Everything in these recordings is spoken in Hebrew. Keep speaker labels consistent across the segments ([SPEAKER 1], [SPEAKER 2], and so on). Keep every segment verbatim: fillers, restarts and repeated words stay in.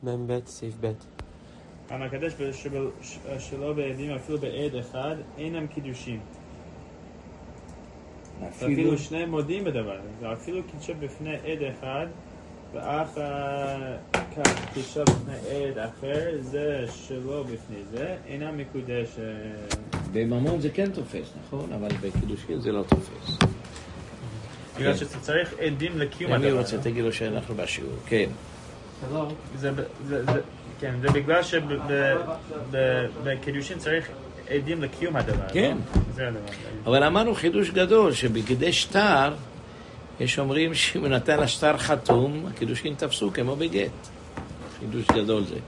[SPEAKER 1] מ"ב, סעיף ב'.
[SPEAKER 2] המקדש שלא בעדים אפילו בעד אחד אינם קידושים. אפילו שני מודים בדבר. אפילו קידשה בפני עד אחד ואף כך קידשה בפני עד אחר, זה שלא בפני זה, אינה מקודש.
[SPEAKER 3] בממון זה כן תופס, נכון? אבל בקידושין זה לא תופס.
[SPEAKER 2] בגלל שצריך עדים לקיום הדבר.
[SPEAKER 3] אני רוצה, תגידו שאנחנו בשיעור, כן.
[SPEAKER 2] כן, זה בגלל שבקידושין צריך עדים לקיום הדבר.
[SPEAKER 3] כן. אבל אמרנו חידוש גדול, שבקדש שטר, יש אומרים שאם נתן לשטר חתום, הקידושין תפסו כמו בגט. חידוש גדול זה.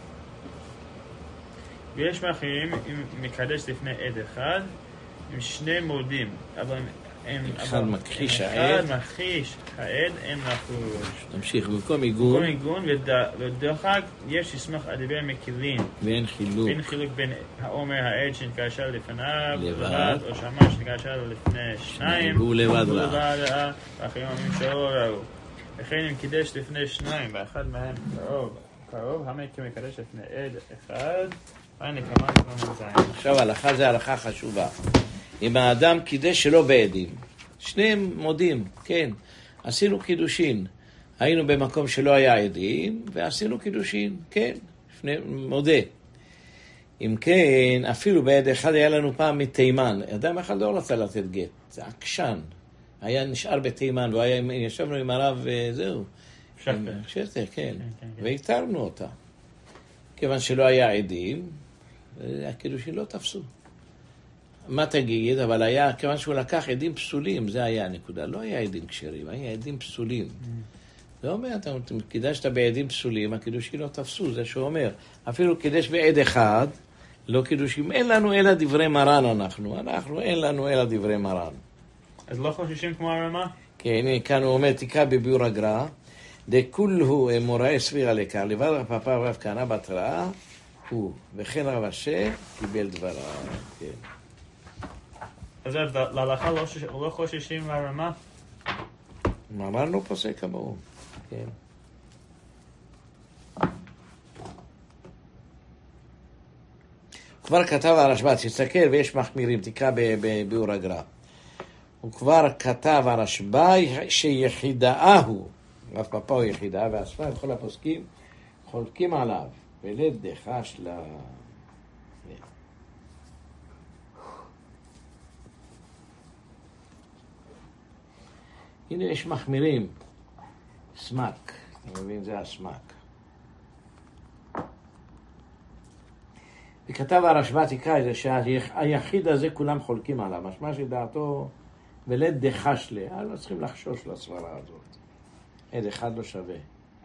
[SPEAKER 2] ויש מאחרים מקדש לפני עד אחד, עם שני מודים, אבל
[SPEAKER 3] אחד מכחיש העד.
[SPEAKER 2] אחד מכחיש העד, אין לחוש.
[SPEAKER 3] נמשיך, במקום עיגון.
[SPEAKER 2] במקום עיגון, ודוחק, יש לסמוך על דבר מקלים.
[SPEAKER 3] ואין חילוק.
[SPEAKER 2] ואין חילוק בין האומר העד שנתקשר לפניו,
[SPEAKER 3] לבד,
[SPEAKER 2] או שאמר שנתקשר לפני שניים.
[SPEAKER 3] והוא לבד
[SPEAKER 2] והוא
[SPEAKER 3] ראה.
[SPEAKER 2] לבד ראה, ואחרים אומרים שלא ראו. לכן אם קידש לפני שניים, ואחד מהם קרוב, קרוב, המי כמקדש לפני עד אחד, ואין נקמה נקמה מזיים.
[SPEAKER 3] עכשיו הלכה זה הלכה חשובה. אם האדם קידש שלא בעדים, שניהם מודים, כן, עשינו קידושין, היינו במקום שלא היה עדים, ועשינו קידושין, כן, שני, מודה. אם כן, אפילו בעד אחד היה לנו פעם מתימן, אדם אחד לא רצה לתת גט, זה עקשן, היה נשאר בתימן, וישבנו עם הרב וזהו.
[SPEAKER 2] שכתר.
[SPEAKER 3] שכתר, כן, והתרנו אותה. כיוון שלא היה עדים, הקידושין לא תפסו. מה תגיד? אבל היה, כיוון שהוא לקח עדים פסולים, זה היה הנקודה. לא היה עדים כשרים, היה עדים פסולים. זה אומר, אתה קידשת בעדים פסולים, הקידושים לא תפסו, זה שהוא אומר. אפילו קידש בעד אחד, לא קידושים, אין לנו אלא דברי מרן אנחנו. אנחנו אין לנו אלא דברי מרן.
[SPEAKER 2] אז לא חוששים כמו הרמה?
[SPEAKER 3] כן, כאן הוא אומר, תקרא בביאור הגר"א, דכולהו מוראה סבירה לקר, לבד רב פאפא ורב כהנא בתרא, הוא, וכן רב אשר קיבל דבריו. כן.
[SPEAKER 2] אז להלכה לא חוששים מהרמה?
[SPEAKER 3] אמרנו פוסק כמוהו, כן. כבר כתב הרשב"א, תסתכל ויש מחמירים, תקרא בביאור הגר"א. הוא כבר כתב הרשב"א שיחידאה הוא, רב פאפא הוא יחידאה, והספר את כל הפוסקים חולקים עליו, ולד דחש לה... הנה יש מחמירים, סמק, אתה מבין, זה הסמק. וכתב הרשב"א, תקרא את זה, שהיחיד הזה כולם חולקים עליו, משמע שדעתו ולד דחש לה, לא צריכים לחשוש לסברה הזאת. עד אחד לא שווה.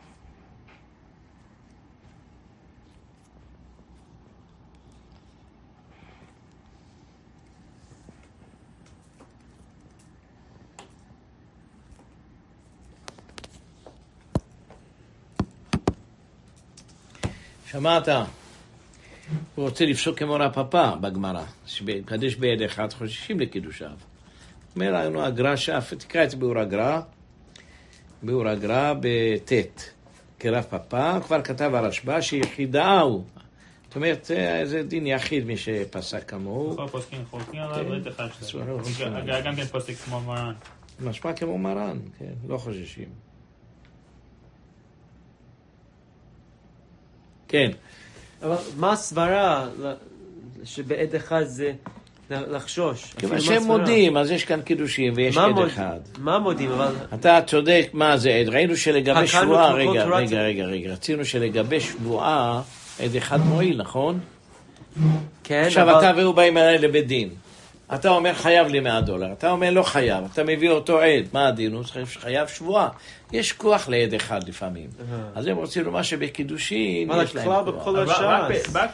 [SPEAKER 3] שמעת? הוא רוצה לפסוק כמו רב פאפא בגמרא, שקדש ביד אחד חוששים לקידושיו. אומר לנו הגר"א שאף, תקרא את ביאור הגר"א, ביאור הגר"א בט' כרב פאפא, כבר כתב הרשב"א שיחידאה הוא. זאת אומרת, זה דין יחיד מי שפסק כמוהו.
[SPEAKER 2] כל פוסקים חולקים עליו, לא אחד שלו. גם כן פוסק כמו מרן.
[SPEAKER 3] משמע כמו מרן, כן, לא חוששים. כן.
[SPEAKER 1] אבל מה הסברה שבעד אחד זה לחשוש?
[SPEAKER 3] כיוון שהם מודים, אז יש כאן קידושים ויש עד אחד.
[SPEAKER 1] מה מודים? אבל...
[SPEAKER 3] אתה צודק, מה זה עד? ראינו שלגבי שבועה, רגע, רגע, רגע, רגע, רצינו שלגבי שבועה עד אחד מועיל, נכון?
[SPEAKER 1] כן,
[SPEAKER 3] עכשיו אתה והוא באים אליי לבית דין. אתה אומר חייב לי מאה דולר, אתה אומר לא חייב, אתה מביא אותו עד, מה הדין? הוא חייב שבועה. יש כוח לעד אחד לפעמים. אז הם רוצים לומר שבקידושין יש להם כוח.
[SPEAKER 1] בכל השעה.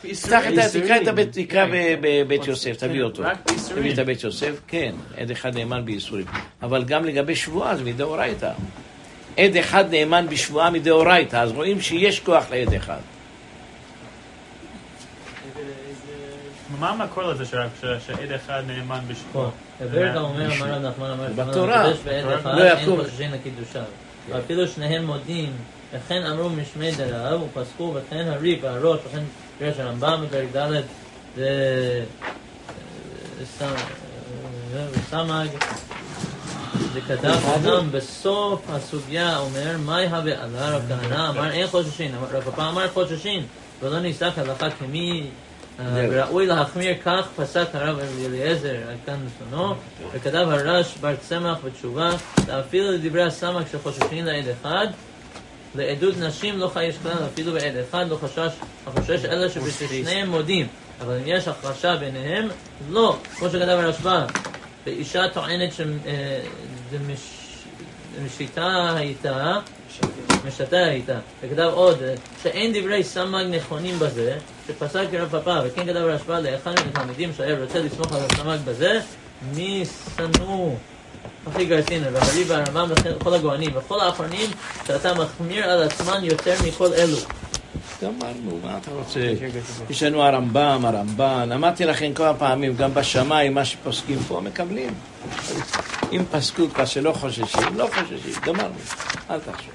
[SPEAKER 3] תקרא בבית יוסף, תביא אותו. תביא את הבית יוסף, כן, עד אחד נאמן בייסורים. אבל גם לגבי שבועה זה מדאורייתא. עד אחד נאמן בשבועה מדאורייתא, אז רואים שיש כוח לעד אחד.
[SPEAKER 2] מה המקור לזה שעד אחד נאמן בשבועה?
[SPEAKER 4] הברדה אומר, אמר נחמן, אמר,
[SPEAKER 3] בתורה,
[SPEAKER 4] לא יקום. אפילו שניהם מודים וכן אמרו משמי דרב ופסקו וכן הריב והראש וכן דרש הרמב"ם בפרק ד' וסמ"ג וכתב אדם בסוף הסוגיה אומר מהי הבעלה רב כהנא אמר אין חוששין רב פאפא אמר חוששין ולא ניסח הלכה כמי ראוי להחמיר כך פסק הרב אליעזר כאן לשונו וכתב הרש בר צמח בתשובה אפילו לדברי הסמ"ג שחוששין לעד אחד לעדות נשים לא חייש כלל אפילו בעד אחד לא חשש החושש אלא שבשניהם מודים אבל אם יש החרשה ביניהם לא כמו שכתב הרשב"א ואישה טוענת שמשתה הייתה משתה הייתה וכתב עוד שאין דברי סמ"ג נכונים בזה שפסק רב פאפא וכן כתב הרשב"א לאחד מהתלמידים שהיה רוצה לסמוך על הסמ"ג בזה מי שנוא הכי גרסין והריב והרמב"ם וכל הגאונים וכל האחרונים שאתה מחמיר על עצמן יותר מכל אלו.
[SPEAKER 3] אמרנו, מה אתה רוצה? יש לנו הרמב"ם, הרמב"ן, אמרתי לכם כמה פעמים, גם בשמיים, מה שפוסקים פה, מקבלים. אם פסקו כבר שלא חוששים, לא חוששים, גמרנו, אל תחשוש.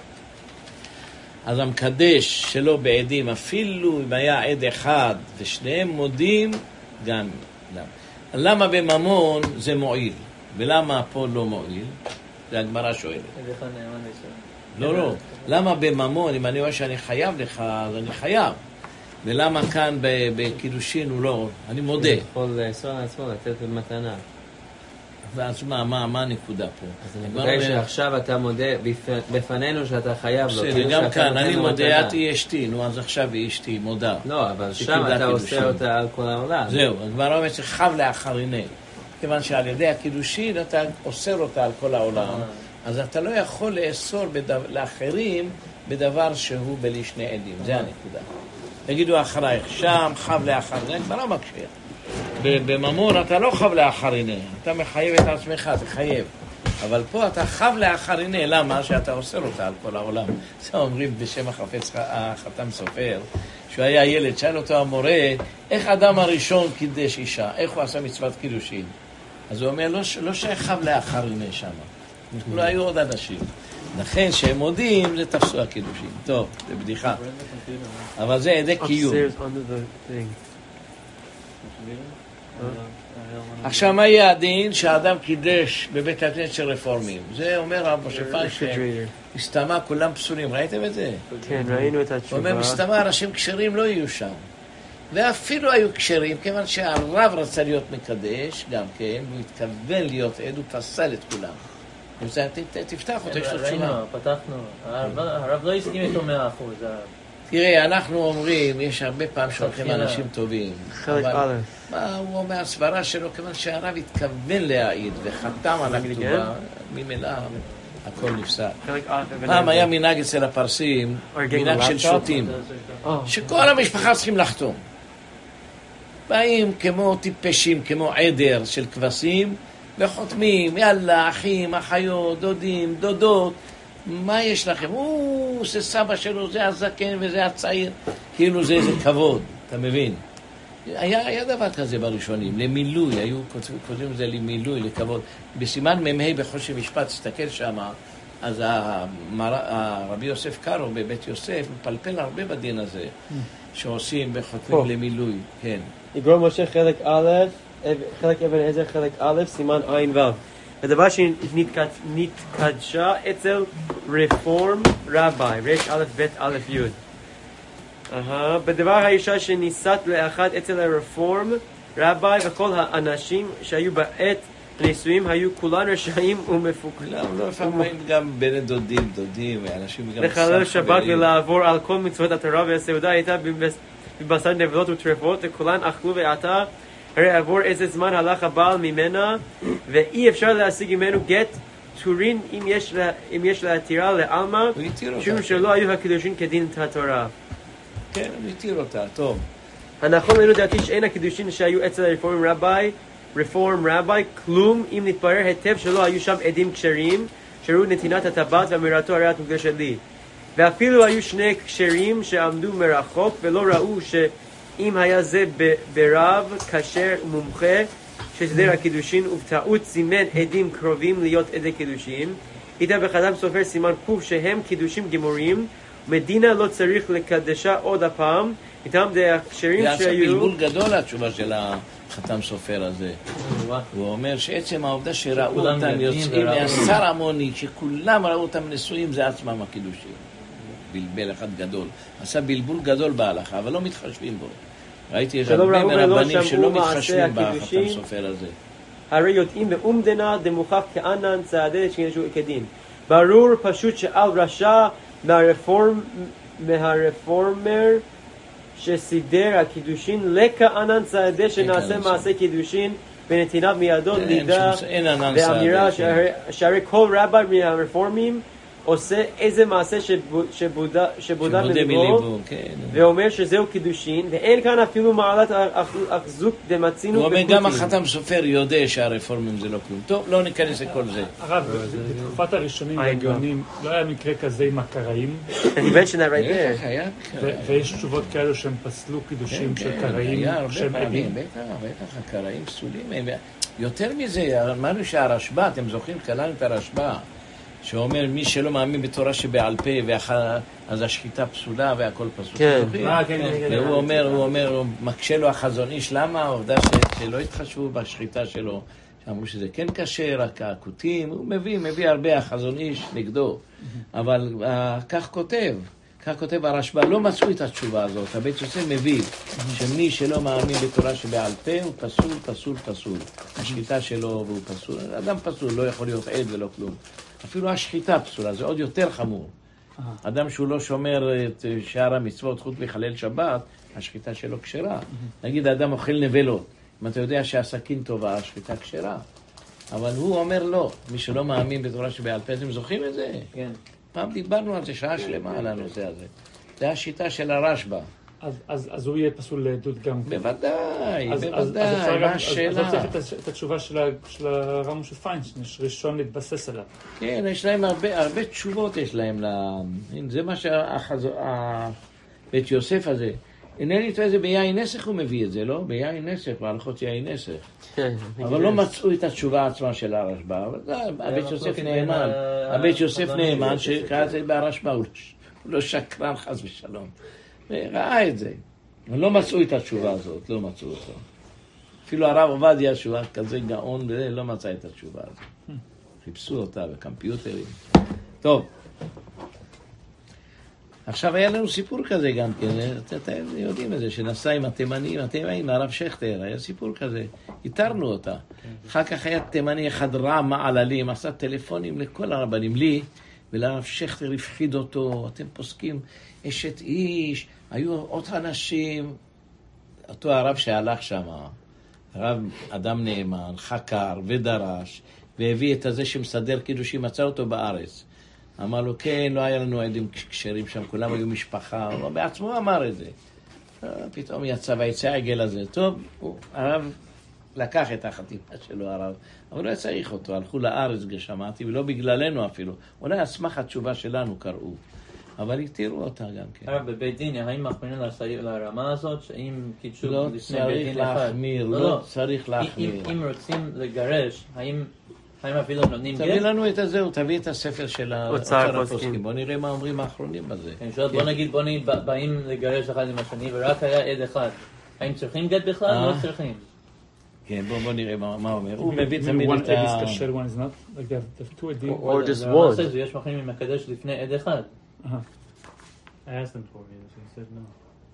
[SPEAKER 3] אז המקדש שלא בעדים, אפילו אם היה עד אחד ושניהם מודים, גם למה. למה בממון זה מועיל? ולמה פה לא מועיל? זה הגמרא שואלת. לא, לא. למה בממון, אם אני רואה שאני חייב לך, אז אני חייב. ולמה כאן בקידושין הוא לא, אני מודה.
[SPEAKER 1] הוא יכול לאסור על עצמו לתת במתנה.
[SPEAKER 3] ואז מה, מה, מה הנקודה פה?
[SPEAKER 1] אז הנקודה היא שעכשיו אתה מודה בפנינו שאתה חייב לו.
[SPEAKER 3] בסדר, גם כאן, אני מודה, את היא אשתי, נו, אז עכשיו היא אשתי, מודה.
[SPEAKER 1] לא, אבל שם אתה עושה אותה על כל העולם.
[SPEAKER 3] זהו, הגמרא אומרת שחב לאחריני. כיוון שעל ידי הקידושין אתה אוסר אותה על כל העולם. אז אתה לא יכול לאסור בדבר, לאחרים בדבר שהוא בלי שני עדים. זה הנקודה. תגידו אחרייך, שם חב לאחריני. זה כבר לא מקשה. בממון אתה לא חב לאחריני. אתה מחייב את עצמך, תחייב. אבל פה אתה חב לאחריני. למה? שאתה אוסר אותה על כל העולם. זה אומרים בשם החפץ החתם סופר, שהוא היה ילד, שאל אותו המורה, איך אדם הראשון קידש אישה? איך הוא עשה מצוות קידושין? אז הוא אומר, לא, לא שחב לאחריני שם. לא היו עוד אנשים. לכן שהם מודים, זה תפסו הקידושים. טוב, זה בדיחה. אבל זה עדי קיום. עכשיו, מה יהיה הדין שהאדם קידש בבית הכנסת של רפורמים? זה אומר רב משה פיינשטיין, מסתמה כולם פסולים. ראיתם את זה?
[SPEAKER 1] כן, ראינו את התשובה.
[SPEAKER 3] הוא אומר, מסתמה אנשים כשרים לא יהיו שם. ואפילו היו כשרים, כיוון שהרב רצה להיות מקדש, גם כן, הוא התכוון להיות עד, הוא פסל את כולם. תפתח אותו, יש לו תשובה.
[SPEAKER 4] ראינו, פתחנו. הרב לא הסכים איתו מאה אחוז.
[SPEAKER 3] תראה, אנחנו אומרים, יש הרבה פעם שהולכים אנשים טובים.
[SPEAKER 1] חלק א'.
[SPEAKER 3] מה הוא אומר, הסברה שלו, כיוון שהרב התכוון להעיד וחתם על הכתובה, ממילא הכל נפסק. פעם היה מנהג אצל הפרסים, מנהג של שוטים, שכל המשפחה צריכים לחתום. באים כמו טיפשים, כמו עדר של כבשים, וחותמים, יאללה, אחים, אחיות, דודים, דודות, מה יש לכם? או, זה סבא שלו, זה הזקן וזה הצעיר, כאילו זה איזה כבוד, אתה מבין? היה, היה דבר כזה בראשונים, למילוי, היו כותבים את זה למילוי, לכבוד. בסימן ממהי בחושי משפט, תסתכל שם, אז הרבי יוסף קארו בבית יוסף מפלפל הרבה בדין הזה, שעושים וחותמים למילוי, כן.
[SPEAKER 1] יגרום משה חלק א', חלק אבן עזר, חלק א', סימן עין ו'. הדבר שנתקדשה אצל רפורם רבי, רש א' ב' א' י'. בדבר האישה שנישאת לאחד אצל הרפורם רבי וכל האנשים שהיו בעת נישואים היו כולן רשעים ומפוקלים.
[SPEAKER 3] לא, לפעמים גם בין דודים, דודים, אנשים גם...
[SPEAKER 1] לחלל שבת ולעבור על כל מצוות התורה והסעודה הייתה בבשר נבלות וטרפות וכולן אכלו ועתה הרי עבור איזה זמן הלך הבעל ממנה ואי אפשר להשיג ממנו גט טורין אם יש, לה, אם יש להתירה לעלמא משום שלא היו הקידושין כדין התורה.
[SPEAKER 3] כן, הוא התיר אותה, טוב.
[SPEAKER 1] הנכון לנו דעתי שאין הקידושין שהיו אצל הרפורם רבי רפורם רבי כלום אם נתברר היטב שלא היו שם עדים כשרים שראו נתינת הטבעת ואמירתו הרי את מוקדשת לי ואפילו היו שני כשרים שעמדו מרחוק ולא ראו שאם היה זה ברב כשר ומומחה שסדר הקידושין ובטעות זימן עדים קרובים להיות עדי קידושין איתה בחתם סופר סימן קוף שהם קידושים גמורים, מדינה לא צריך לקדשה עוד הפעם, איתם די הקשרים
[SPEAKER 3] שהיו... זה עשה
[SPEAKER 1] שהיו...
[SPEAKER 3] בלבול גדול התשובה של החתם סופר הזה. הוא אומר שעצם העובדה שראו אותם יוצאים מהשר המוני, שכולם ראו אותם נשואים, זה עצמם הקידושים. בלבל אחד גדול. עשה בלבול גדול בהלכה, אבל לא מתחשבים בו. ראיתי הרבה מרבנים שלא מתחשבים בחתם סופר הזה.
[SPEAKER 1] הרי יודעים באומדנה דמוכח כענן צעדי שקידשו כדין. ברור פשוט שעל רשע מהרפורם, מהרפורמר שסידר הקידושין לכענן צעדי שנעשה מעשה קידושין בנתינת מידות מידה ואמירה שהרי כל רבי מהרפורמים עושה איזה מעשה שבודה מלבו ואומר שזהו קידושין ואין כאן אפילו מעלת החזוק דמצינו.
[SPEAKER 3] הוא אומר גם החתם סופר יודע שהרפורמים זה לא כלום. טוב, לא ניכנס לכל זה.
[SPEAKER 5] הרב, בתקופת הראשונים והגאונים לא היה מקרה כזה עם הקראים? ויש תשובות כאלו שהם פסלו קידושים של קראים שהם עדים?
[SPEAKER 3] בטח, בטח, הקראים פסולים. יותר מזה, אמרנו שהרשב"א, אתם זוכרים, קלענו את הרשב"א שאומר מי שלא מאמין בתורה שבעל פה אז השחיטה פסולה והכל פסול.
[SPEAKER 1] כן.
[SPEAKER 3] והוא אומר, הוא אומר, הוא מקשה לו החזון איש, למה? העובדה שלא התחשבו בשחיטה שלו, שאמרו שזה כן קשה, רק הכותים, הוא מביא, מביא הרבה החזון איש נגדו. אבל כך כותב, כך כותב הרשב"א, לא מצאו את התשובה הזאת. הבית יוסף מביא שמי שלא מאמין בתורה שבעל פה הוא פסול, פסול, פסול. השחיטה שלו הוא פסול. אדם פסול לא יכול להיות עד ולא כלום. אפילו השחיטה פסולה, זה עוד יותר חמור. אדם שהוא לא שומר את שאר המצוות חוץ מחלל שבת, השחיטה שלו כשרה. נגיד האדם אוכל נבלות, אם אתה יודע שהסכין טובה, השחיטה כשרה. אבל הוא אומר לא, מי שלא מאמין בתורה שבעל פה, אתם זוכרים את זה?
[SPEAKER 4] כן.
[SPEAKER 3] פעם דיברנו על זה שעה שלמה על הנושא הזה. זה השיטה של הרשב"א.
[SPEAKER 5] אז, אז, אז הוא יהיה פסול לעדות גם כן.
[SPEAKER 3] בוודאי,
[SPEAKER 5] אז,
[SPEAKER 3] בוודאי,
[SPEAKER 5] אז, אז
[SPEAKER 3] מה השאלה?
[SPEAKER 5] אז לא צריך את התשובה של, של הרב משה פיינשטיין, יש ראשון להתבסס עליו.
[SPEAKER 3] כן, יש להם הרבה, הרבה תשובות יש להם. לה... זה מה שהבית יוסף הזה. אינני טועה, זה ביין נסך הוא מביא את זה, לא? ביין נסך, בהלכות יין נסך. אבל לא מצאו את התשובה עצמה של הרשב"א. הבית יוסף נאמן, הבית יוסף נאמן שקרא את זה בהרשב"א, הוא לא שקרן חס ושלום. ראה את זה. לא מצאו את התשובה הזאת, לא מצאו אותו. אפילו הרב עובדיה, שהוא כזה גאון, לא מצא את התשובה הזאת. חיפשו אותה בקמפיוטרים. טוב. עכשיו היה לנו סיפור כזה גם כן, אתם יודעים את זה, שנסע עם התימנים, התימנים, הרב שכטר, היה סיפור כזה, איתרנו אותה. אחר כך היה תימני אחד רע מעללים, עשה טלפונים לכל הרבנים, לי, ולרב שכטר הפחיד אותו, אתם פוסקים אשת איש, היו עוד אנשים, אותו הרב שהלך שם, הרב אדם נאמן, חקר ודרש, והביא את הזה שמסדר קידושים, מצא אותו בארץ. אמר לו, כן, לא היה לנו עדים כשרים שם, כולם היו משפחה, הוא בעצמו אמר את זה. פתאום יצא ויצא העגל הזה. טוב, הרב לקח את החתימה שלו, הרב, אבל לא צריך אותו, הלכו לארץ, שמעתי, ולא בגללנו אפילו. אולי אסמך התשובה שלנו קראו, אבל התירו אותה גם כן.
[SPEAKER 4] הרב, בבית דין, האם מחמירים לרמה הזאת, שאם קידשו
[SPEAKER 3] לא
[SPEAKER 4] לפני בית דין אחד?
[SPEAKER 3] להחמיר, לא, לא צריך להחמיר.
[SPEAKER 4] אם רוצים לגרש, האם... האם אפילו נותנים גט?
[SPEAKER 3] תביא לנו את הזה, תביא את הספר של האוצר הפוסקים. בוא נראה מה אומרים האחרונים בזה.
[SPEAKER 4] בוא נגיד, בוא נגיד, באים לגרש אחד עם השני, ורק היה עד אחד. האם צריכים גט בכלל? לא צריכים.
[SPEAKER 3] כן, בוא נראה מה אומר. הוא מביא תמיד את
[SPEAKER 5] ה...
[SPEAKER 1] or just one.
[SPEAKER 4] יש מחמירים עם הקדש לפני עד אחד.
[SPEAKER 5] I asked them for it, he said no.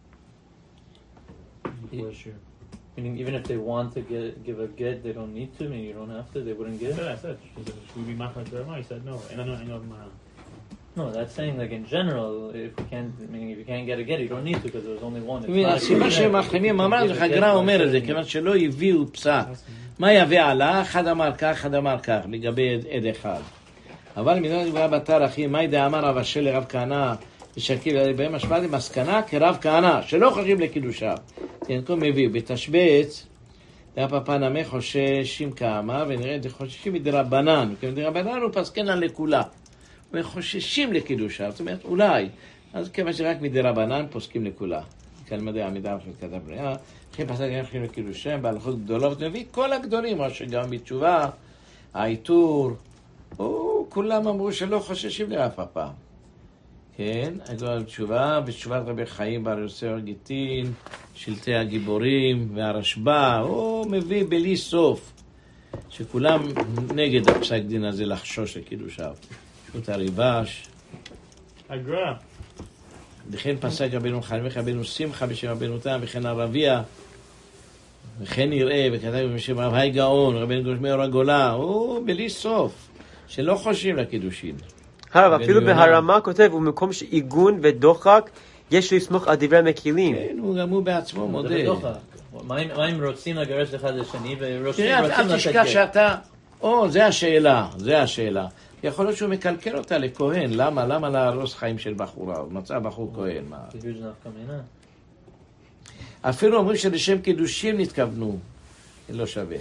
[SPEAKER 5] For sure.
[SPEAKER 4] Meaning, even if they want to get, give a get, they don't need to. I mean, you don't have to. They wouldn't get it.
[SPEAKER 5] I said, should we be machmir to Rama? He said no. And I know, I know.
[SPEAKER 4] No, that's saying like in general, if you can't, meaning if you can't get a get, you don't need to because there's only one.
[SPEAKER 3] הסיבה שהם מחרימים, אמר לך, הגר"א אומר את זה, כיוון שלא הביאו פסק. מה יביא עלה? אחד אמר כך, אחד אמר כך, לגבי עד אחד. אבל מדינת דברה בתר אחי, מה ידע אמר רב אשר לרב כהנא, ושקיב בהם השפעה למסקנה כרב כהנא, שלא חושבים לקידושה. תנקום מביא, בתשבץ, דאפא נמי חוששים כאמה, ונראה חוששים מדרבנן, כי מדרבנן הוא פסקנה לכולה, וחוששים לקידושה, זאת אומרת, אולי, אז כיוון שרק מדרבנן פוסקים לכולה. כלמדי עמידה של כתב בריאה, כן פסק גם חושבים לקידושה, בהלכות גדולות, מביא כל הגדולים, מה שגם בתשובה, העיטור, או, כולם אמרו שלא חוששים לרפפ"ם. כן, הגמרא בתשובה, בתשובת רבי חיים בר יוסף הגיטין, שלטי הגיבורים והרשב"א, הוא מביא בלי סוף, שכולם נגד הפסק דין הזה לחשוש לקידושיו. שו"ת הריב"ש.
[SPEAKER 2] הגר"א.
[SPEAKER 3] וכן פסק רבנו חיים ורבנו שמחה בשם רבנו תם, וכן הרביע, וכן יראה, וכתב בשם רב היי גאון, רבנו גוש מאור הגולה, הוא בלי סוף, שלא חושבים לקידושין.
[SPEAKER 1] הרב, אפילו בהרמה כותב, ובמקום שעיגון ודוחק, יש לסמוך על דברי המקילים.
[SPEAKER 3] כן, הוא גם הוא בעצמו מודה.
[SPEAKER 4] מה אם רוצים לגרש אחד לשני, ורוצים
[SPEAKER 3] תראה,
[SPEAKER 4] לתת
[SPEAKER 3] אל תשכח שאתה... או, זה השאלה, זה השאלה. יכול להיות שהוא מקלקל אותה לכהן. למה? למה להרוס חיים של בחורה? הוא מצא בחור כהן. אפילו אומרים שלשם קידושים נתכוונו. לא שווה.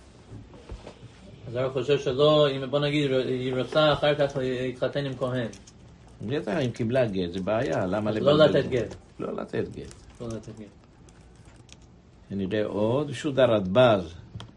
[SPEAKER 4] אז אני חושב שלא, בוא נגיד, היא רוצה אחר כך להתחתן עם כהן.
[SPEAKER 3] בטח, אם קיבלה גט, זה בעיה. למה לבלבל?
[SPEAKER 4] לא לתת גט.
[SPEAKER 3] לא לתת גט.
[SPEAKER 4] לא לתת גט.
[SPEAKER 3] נראה עוד, שו"ת הרדב"ז.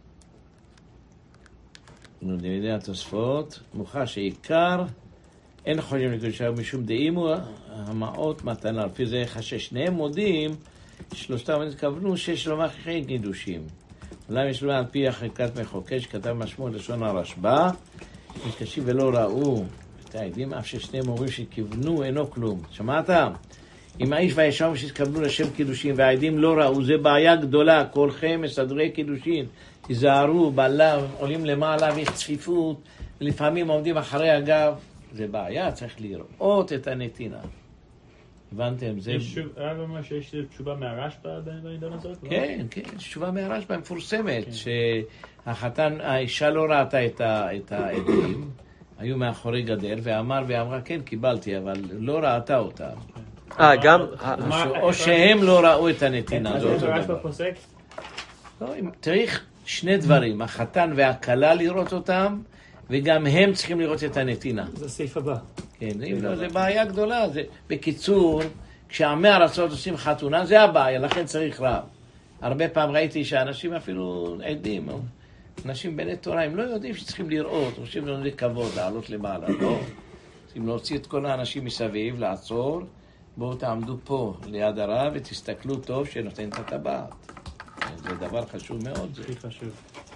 [SPEAKER 3] נדמידי התוספות, מוכח שעיקר אין חושבים לקדושה משום דאימו המעות מתנה. לפי זה חשש שניהם מודים, שלושתם התכוונו שיש לומר חיים קידושים. אולי יש לומר על פי החלקת מחוקש, שכתב משמעות לשון הרשב"א, מתקשים ולא ראו את העדים, אף ששניהם אומרים שכיוונו אינו כלום. שמעת? אם האיש והאישה שהתכוונו לשם קידושין והעדים לא ראו, זה בעיה גדולה. כולכם מסדרי קידושין, תיזהרו, בעלה עולים למעלה ויש צפיפות, לפעמים עומדים אחרי הגב, זה בעיה, צריך לראות את הנתינה. הבנתם? זה...
[SPEAKER 2] הרב אומר שיש תשובה מהרשב"א בעידן הזאת?
[SPEAKER 3] כן, כן, תשובה מהרשב"א מפורסמת, שהחתן, האישה לא ראתה את העדים, היו מאחורי גדר, ואמר ואמרה, כן, קיבלתי, אבל לא ראתה אותם.
[SPEAKER 1] אה, גם...
[SPEAKER 3] או שהם לא ראו את הנתינה.
[SPEAKER 2] אז איך הרשב"א פוסק?
[SPEAKER 3] צריך שני דברים, החתן והכלה לראות אותם, וגם הם צריכים לראות את הנתינה.
[SPEAKER 5] זה הסעיף הבא.
[SPEAKER 3] כן, זה בעיה גדולה. בקיצור, כשעמי ארצות עושים חתונה, זה הבעיה, לכן צריך רב. הרבה פעם ראיתי שאנשים אפילו עדים, אנשים בני תורה, הם לא יודעים שצריכים לראות, חושבים לנו לכבוד, לעלות למעלה, לא. צריכים להוציא את כל האנשים מסביב, לעצור, בואו תעמדו פה ליד הרב ותסתכלו טוב שנותן את הטבעת. זה דבר חשוב מאוד.
[SPEAKER 2] זה חשוב.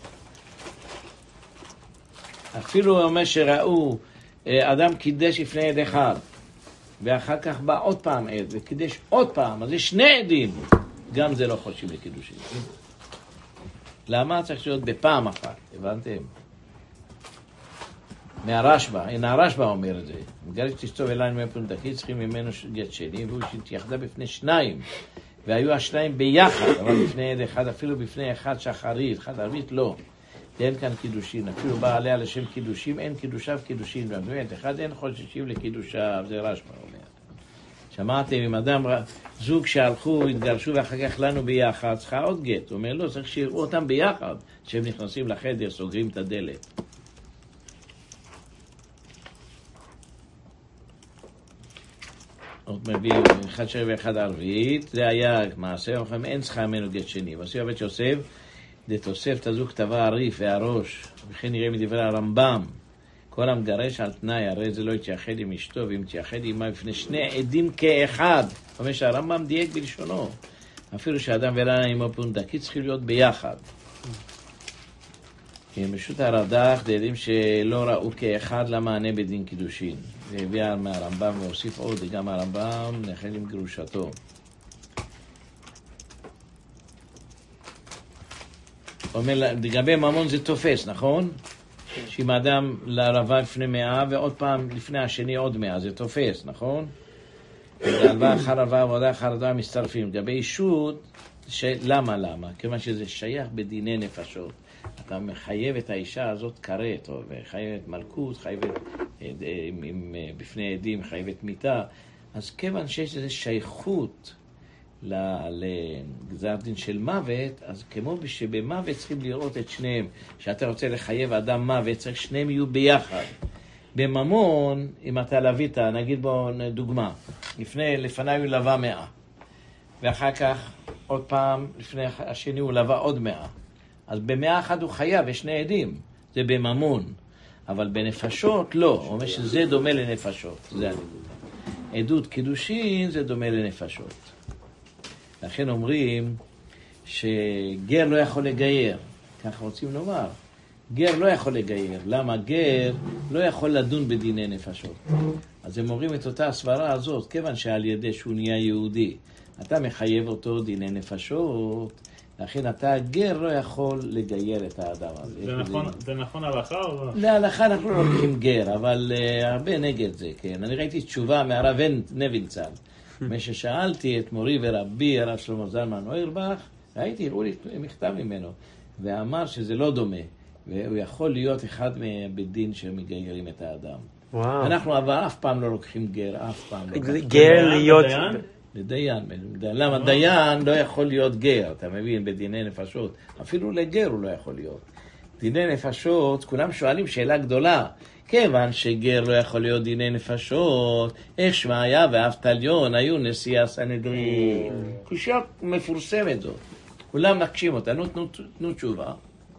[SPEAKER 3] אפילו אומר שראו, אדם קידש לפני עד אחד, ואחר כך בא עוד פעם עד, וקידש עוד פעם, אז יש שני עדים. גם זה לא חושב לקידושים. למה צריך להיות בפעם אחת? הבנתם? מהרשב"א, הנה הרשב"א אומר את זה. מגרש תסתוב אליי מפונדקית, צריכים ממנו גט שני, והוא שהתייחדה בפני שניים, והיו השניים ביחד, אבל בפני עד אחד, אפילו בפני אחד שחרית, אחד ערבית, לא. אין כאן קידושין, אפילו בא עליה לשם קידושים, אין קידושיו קידושין, באמת, אחד אין חוששים לקידושיו, זה רשב"א אומר. שמעתם, אם אדם, זוג שהלכו, התגרשו ואחר כך לנו ביחד, צריכה עוד גט, הוא אומר, לא, צריך שיראו אותם ביחד, שהם נכנסים לחדר, סוגרים את הדלת. עוד מביא, אחד שרי ואחד ערבית, זה היה מעשה, אין צריכה ממנו גט שני, ועשי בית יוסף, דתוסף תזו כתבה הריף והראש, וכן נראה מדברי הרמב"ם, כל המגרש על תנאי, הרי זה לא יתייחד עם אשתו, ואם תייחד עמה בפני שני עדים כאחד, אומר שהרמב"ם דייק בלשונו, אפילו שאדם ולנה עמו פונדקית צריכים להיות ביחד. כי פשוט הרד"ח דיידים שלא ראו כאחד למענה בדין קידושין, והביאה מהרמב"ם והוסיף עוד, וגם הרמב"ם נחל עם גרושתו. אומר, לגבי ממון זה תופס, נכון? שאם אדם לרבה לפני מאה ועוד פעם לפני השני עוד מאה, זה תופס, נכון? הלוואה אחר הלוואה ועודה אחר הלוואה מצטרפים. לגבי אישות, ש... למה למה? כיוון שזה שייך בדיני נפשות. אתה מחייב את האישה הזאת כרת, או חייבת מלכות, חייבת עם, עם, בפני עדים, חייבת מיטה. אז כיוון שיש איזו שייכות לגזר דין של מוות, אז כמו שבמוות צריכים לראות את שניהם. שאתה רוצה לחייב אדם מוות, צריך שניהם יהיו ביחד. בממון, אם אתה לווית, נגיד בו דוגמה, לפני, לפני הוא לווה מאה, ואחר כך עוד פעם, לפני השני הוא לווה עוד מאה. אז במאה אחת הוא חייב, יש שני עדים, זה בממון. אבל בנפשות לא. הוא אומר שזה דומה לנפשות, זה הנקודה. עדות קידושין זה דומה לנפשות. לכן אומרים שגר לא יכול לגייר, ככה רוצים לומר. גר לא יכול לגייר. למה? גר לא יכול לדון בדיני נפשות. אז הם אומרים את אותה הסברה הזאת, כיוון שעל ידי שהוא נהיה יהודי, אתה מחייב אותו דיני נפשות, לכן אתה גר לא יכול לגייר את האדם הזה.
[SPEAKER 2] זה נכון, זה נכון הלכה או לא?
[SPEAKER 3] להלכה אנחנו לא לוקחים גר, אבל uh, הרבה נגד זה, כן. אני ראיתי תשובה מהרב נבינצל. מה ששאלתי את מורי ורבי, הרב שלמה זלמן אוירבך, ראיתי, הראו לי מכתב ממנו, ואמר שזה לא דומה, והוא יכול להיות אחד מבית דין שמגיירים את האדם.
[SPEAKER 1] וואו.
[SPEAKER 3] אנחנו אבל אף פעם לא לוקחים גר, אף פעם לא.
[SPEAKER 1] גר להיות...
[SPEAKER 3] לדיין. למה? דיין לא יכול להיות גר, אתה מבין, בדיני נפשות. אפילו לגר הוא לא יכול להיות. דיני נפשות, כולם שואלים שאלה גדולה. כיוון שגר לא יכול להיות דיני נפשות, איך שמעיה ואבטליון היו נשיא הסנהדרין. קושייה מפורסמת זאת. כולם נקשים אותה, נו, תנו, תנו תשובה.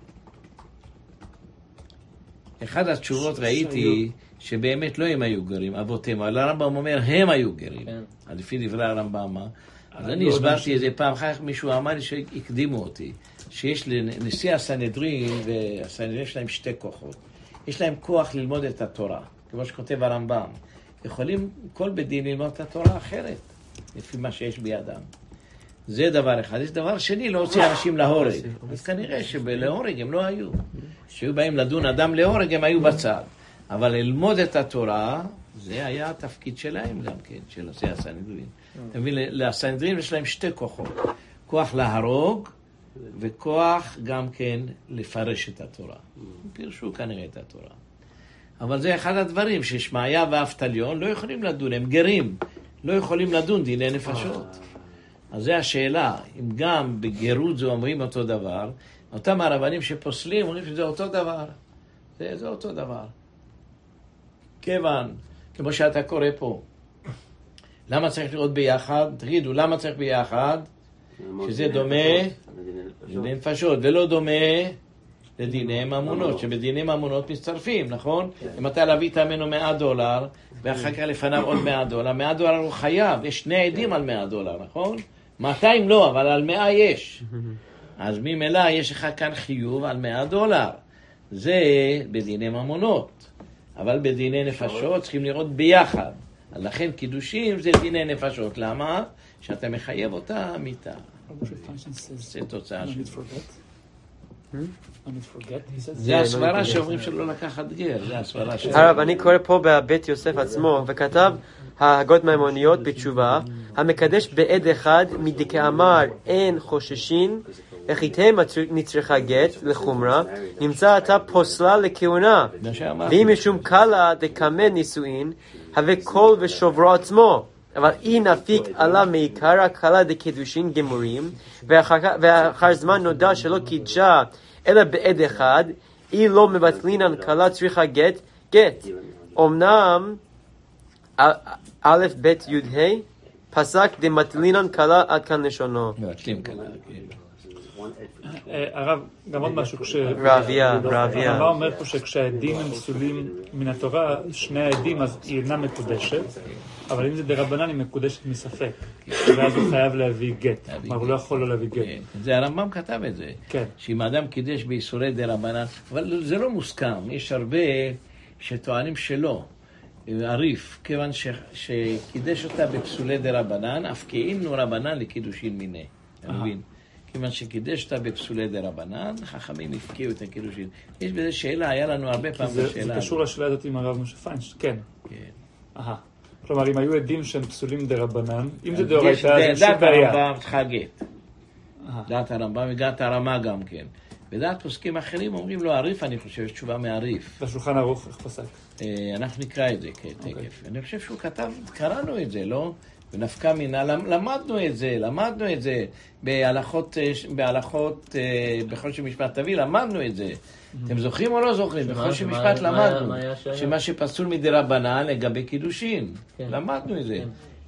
[SPEAKER 3] אחד התשובות ראיתי שבאמת לא הם היו גרים, אבותיהם, אבל הרמב"ם אומר הם היו גרים. אז לפי דברי הרמב"ם, אז אני הסברתי איזה פעם, אחר כך מישהו אמר לי שהקדימו אותי, שיש לנשיא הסנהדרין, והסנהדרין יש להם שתי כוחות. יש להם כוח ללמוד את התורה, כמו שכותב הרמב"ם. יכולים כל בית דין ללמוד את התורה אחרת, לפי מה שיש בידם. זה דבר אחד. יש דבר שני, לא הוציא אנשים להורג. אז כנראה שבלהורג הם לא היו. שהיו באים לדון אדם להורג, הם היו בצד. אבל ללמוד את התורה, זה היה התפקיד שלהם גם כן, של נושא הסנהדרין. אתה מבין, לסנהדרין יש להם שתי כוחות. כוח להרוג, וכוח גם כן לפרש את התורה. פירשו כנראה את התורה. אבל זה אחד הדברים, ששמעיה ואבטליון לא יכולים לדון, הם גרים, לא יכולים לדון דיני נפשות. אז זה השאלה, אם גם בגירות זו אומרים אותו דבר, אותם הרבנים שפוסלים אומרים שזה אותו דבר. זה, זה אותו דבר. כיוון, כמו שאתה קורא פה, למה צריך לראות ביחד? תגידו, למה צריך ביחד? שזה דומה לדיני נפשות, ולא דומה לדיני ממונות, שבדיני ממונות מצטרפים, נכון? אם אתה להביא תאמנו מאה דולר, ואחר כך לפניו עוד מאה דולר, מאה דולר הוא חייב, יש שני עדים על מאה דולר, נכון? מאתיים לא, אבל על מאה יש. אז ממילא יש לך כאן חיוב על מאה דולר. זה בדיני ממונות. אבל בדיני נפשות צריכים לראות ביחד. לכן קידושים זה דיני נפשות. למה? שאתה מחייב אותה מיתה. זה תוצאה של זה הסברה שאומרים שלא לקחת גר. זה הסברה של...
[SPEAKER 1] הרב, אני קורא פה בבית יוסף עצמו, וכתב ההגות מהאמוניות בתשובה, המקדש בעד אחד מדכאמר אין חוששין, וחיתהם נצרכה גט לחומרה, נמצא עתה פוסלה לכהונה, ואם משום קלה דקמה נישואין, הווה כל ושוברו עצמו. אבל אי נפיק עליו מעיקר הקלה דקידושין גמורים, ואחר זמן נודע שלא קידשה אלא בעד אחד, אי לא מבטלינן קלה צריכה גט, גט. אמנם א' ב' י' ה' פסק דמטלינן קלה עד כאן לשונו.
[SPEAKER 3] מבטלים קלה,
[SPEAKER 5] הרב, גם עוד משהו,
[SPEAKER 1] רעביה, רעביה.
[SPEAKER 5] הרב אומר פה שכשהעדים הם פסולים מן התורה, שני העדים אז היא אינה מקודשת, אבל אם זה דרבנן היא מקודשת מספק, ואז הוא חייב להביא גט, כלומר הוא לא יכול לא להביא גט.
[SPEAKER 3] זה הרמב"ם כתב את זה, שאם האדם קידש ביסורי דרבנן, אבל זה לא מוסכם, יש הרבה שטוענים שלא, עריף, כיוון שקידש אותה בפסולי דרבנן, אף כאילו רבנן לקידושין מיני, אתה מבין? כיוון שקידש אותה בפסולי דרבנן, חכמים הפקיעו את הקידושין. יש בזה שאלה, היה לנו הרבה פעם בשאלה.
[SPEAKER 5] זה קשור לשאלה הזאת עם הרב משה פיינשטיין, כן. כן. אהה. כלומר, אם היו עדים שהם פסולים דרבנן, אם זה דאורייתא, אז אין שום בעיה.
[SPEAKER 3] דעת הרמב"ם צריכה גט. דעת הרמב"ם ודעת הרמה גם כן. ודעת פוסקים אחרים אומרים לו, עריף, אני חושב, יש תשובה מעריף.
[SPEAKER 5] בשולחן ערוך, איך פסק?
[SPEAKER 3] אנחנו נקרא את זה כתקף. אני חושב שהוא כתב, קראנו את זה, לא? ונפקא מינה, למדנו את זה, למדנו את זה בהלכות, בהלכות, בכל שמשפט תביא, למדנו את זה. אתם זוכרים או לא זוכרים? בכל שמשפט למדנו. שמה שפסול מדרבנן לגבי קידושין. למדנו את זה.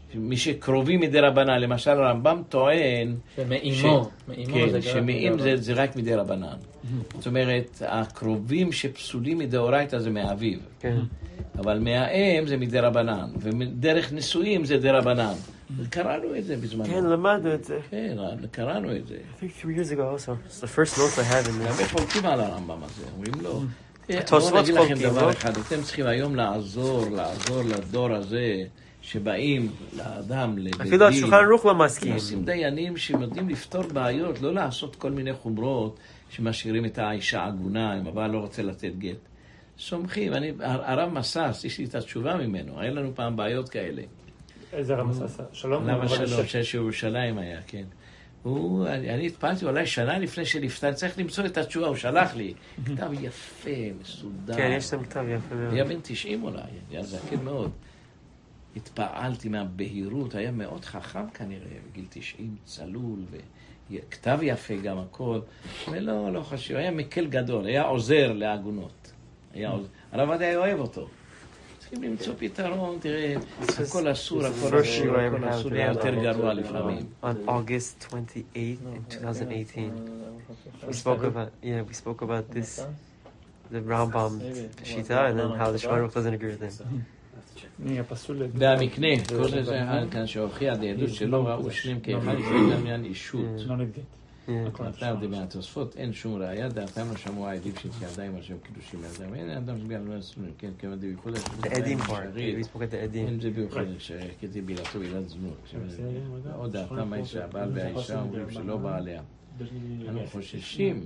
[SPEAKER 3] מי שקרובים מדי רבנן, למשל הרמב"ם טוען...
[SPEAKER 4] שמאימו.
[SPEAKER 3] כן, שמאים זה, זה רק מדי רבנן. זאת אומרת, הקרובים שפסולים מדאורייתא זה מאביו.
[SPEAKER 1] כן.
[SPEAKER 3] אבל מהאם זה מדי רבנן, ודרך נישואים זה די רבנן. קראנו את זה בזמנו.
[SPEAKER 1] כן, למדנו את זה.
[SPEAKER 3] כן, קראנו את זה.
[SPEAKER 1] I think three years ago also. It's the first notes I had in this.
[SPEAKER 3] הרבה חולקים על הרמב"ם הזה, אומרים לו.
[SPEAKER 1] התוספות
[SPEAKER 3] בואו נגיד לכם
[SPEAKER 1] חולקים,
[SPEAKER 3] דבר
[SPEAKER 1] לא?
[SPEAKER 3] אחד, אתם צריכים היום לעזור, לעזור לדור הזה, שבאים לאדם, לבית דין.
[SPEAKER 1] אפילו השולחן ערוך לא מסכים.
[SPEAKER 3] עושים דיינים שיודעים לפתור בעיות, לא לעשות כל מיני חומרות שמשאירים את האישה עגונה, אם הבעל לא רוצה לתת גט. סומכים, אני, הרב מסס, יש לי את התשובה ממנו, היה לנו פעם בעיות כאלה.
[SPEAKER 5] איזה הרב מסס? שלום?
[SPEAKER 3] למה שלום? שירושלים היה, כן. הוא, אני, אני התפעלתי אולי שנה לפני שנפטר, צריך למצוא את התשובה, הוא שלח לי. כתב יפה, מסודר.
[SPEAKER 1] כן, יש שם כתב יפה מאוד.
[SPEAKER 3] היה בן תשעים אולי, היה זקן מאוד. התפעלתי מהבהירות, היה מאוד חכם כנראה, בגיל תשעים, צלול, וכתב יפה גם הכל. ולא, לא חשוב, היה מקל גדול, היה עוזר לעגונות. היה עוזר. הרב עדיין אוהב אותו. צריכים למצוא פתרון, תראה, הכל אסור, הכל אסור, הכל אסור, היה יותר גרוע לפעמים.
[SPEAKER 1] On August twenty-eighth in twenty eighteen, we spoke about, yeah, we spoke about this, the Rambam Shita, and then how the Shulchan Aruch doesn't agree with him.
[SPEAKER 5] מי הפסול?
[SPEAKER 3] והמקנה, כל זה אחד כאן שהוכיח דעדות שלא ראו שניהם כאחד, יש גם עניין אישות.
[SPEAKER 5] לא נגדית.
[SPEAKER 3] כתב מהתוספות, אין שום ראיה, דעתם לא שמעו העדים שהציע ידיים על שם קידושים לידיים. אין אדם שביע לא יעשו, כן, כמה די ביחוד.
[SPEAKER 1] The Edim part, we spoke at the Edim.
[SPEAKER 3] אין זה ביחוד, שכתי בילתו בילת זנות. עוד דעתם האישה, הבעל והאישה אומרים שלא בא עליה. אנחנו חוששים.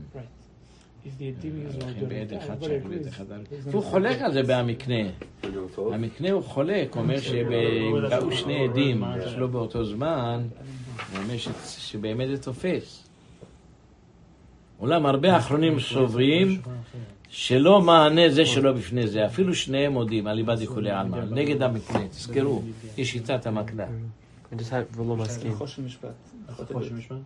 [SPEAKER 3] הוא חולק על זה במקנה. המקנה הוא חולק, אומר שאם באו שני עדים שלא באותו זמן, הוא אומר שבאמת זה תופס. אולם הרבה האחרונים סוברים שלא מענה זה שלא בפני זה, אפילו שניהם מודים, אליבא דכולי עלמא, נגד המקנה, תזכרו, יש שיטת המקנה.
[SPEAKER 1] I just had ולא מסכים.
[SPEAKER 5] נחוש משפט.
[SPEAKER 2] נחוש משפט?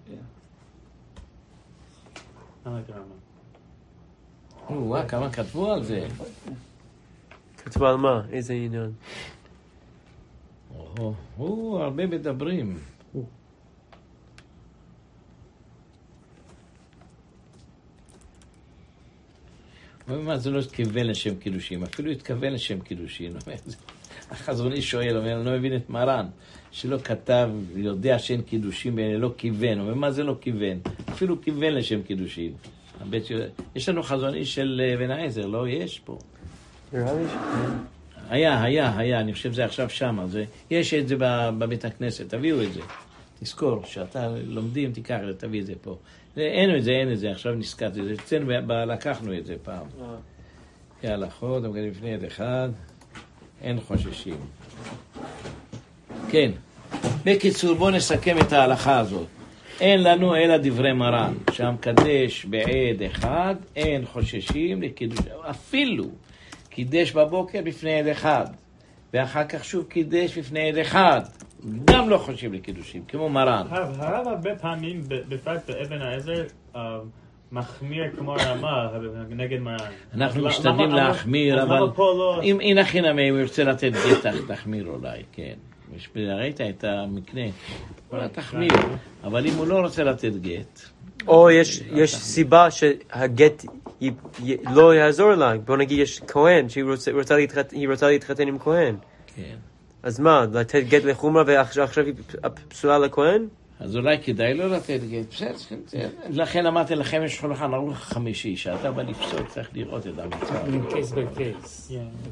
[SPEAKER 2] I like the Rambam.
[SPEAKER 3] וואה, כמה כתבו על זה.
[SPEAKER 1] כתבו על מה? איזה עניין?
[SPEAKER 3] או, הרבה מדברים. מה זה לא התכוון לשם קידושין, אפילו התכוון לשם קידושין. החזון איש שואל, אומר, אני לא מבין את מרן, שלא כתב, יודע שאין קידושין, לא כיוון. אומר, מה זה לא כיוון? אפילו כיוון לשם קידושין. יש לנו חזון איש של בן העזר, לא? יש פה. היה, היה, היה, אני חושב שזה עכשיו שם. יש את זה בבית הכנסת, תביאו את זה. תזכור, שאתה לומדים, תיקח את זה, תביא את זה פה. אין את זה, אין את זה, עכשיו נזכרתי את זה. לקחנו את זה פעם. כהלכות, המגלים לפני עד אחד, אין חוששים. כן. בקיצור, בואו נסכם את ההלכה הזאת. אין לנו אלא דברי מרן, שהמקדש בעד אחד, אין חוששים לקידוש, אפילו קידש בבוקר בפני עד אחד, ואחר כך שוב קידש בפני עד אחד, גם לא חושבים לקידושים, כמו מרן.
[SPEAKER 2] הרב הרבה פעמים, בפרט באבן העזר, מחמיר כמו הרמה נגד מרן.
[SPEAKER 3] אנחנו משתדלים להחמיר, אבל אם הכי נמי, אם הוא ירצה לתת גט, תחמיר אולי, כן. ראית את המקנה, תחמיר, אבל אם הוא לא רוצה לתת גט...
[SPEAKER 1] או יש סיבה שהגט לא יעזור לה, בוא נגיד יש כהן, שהיא רוצה להתחתן עם כהן.
[SPEAKER 3] כן.
[SPEAKER 1] אז מה, לתת גט לחומרה ועכשיו היא פסולה לכהן?
[SPEAKER 3] אז אולי כדאי לא לתת גט, בסדר, לכן אמרתי לכם יש שולחן ערוך חמישי, שאתה בא לפסול צריך לראות את המצב.
[SPEAKER 5] קייס בקייס.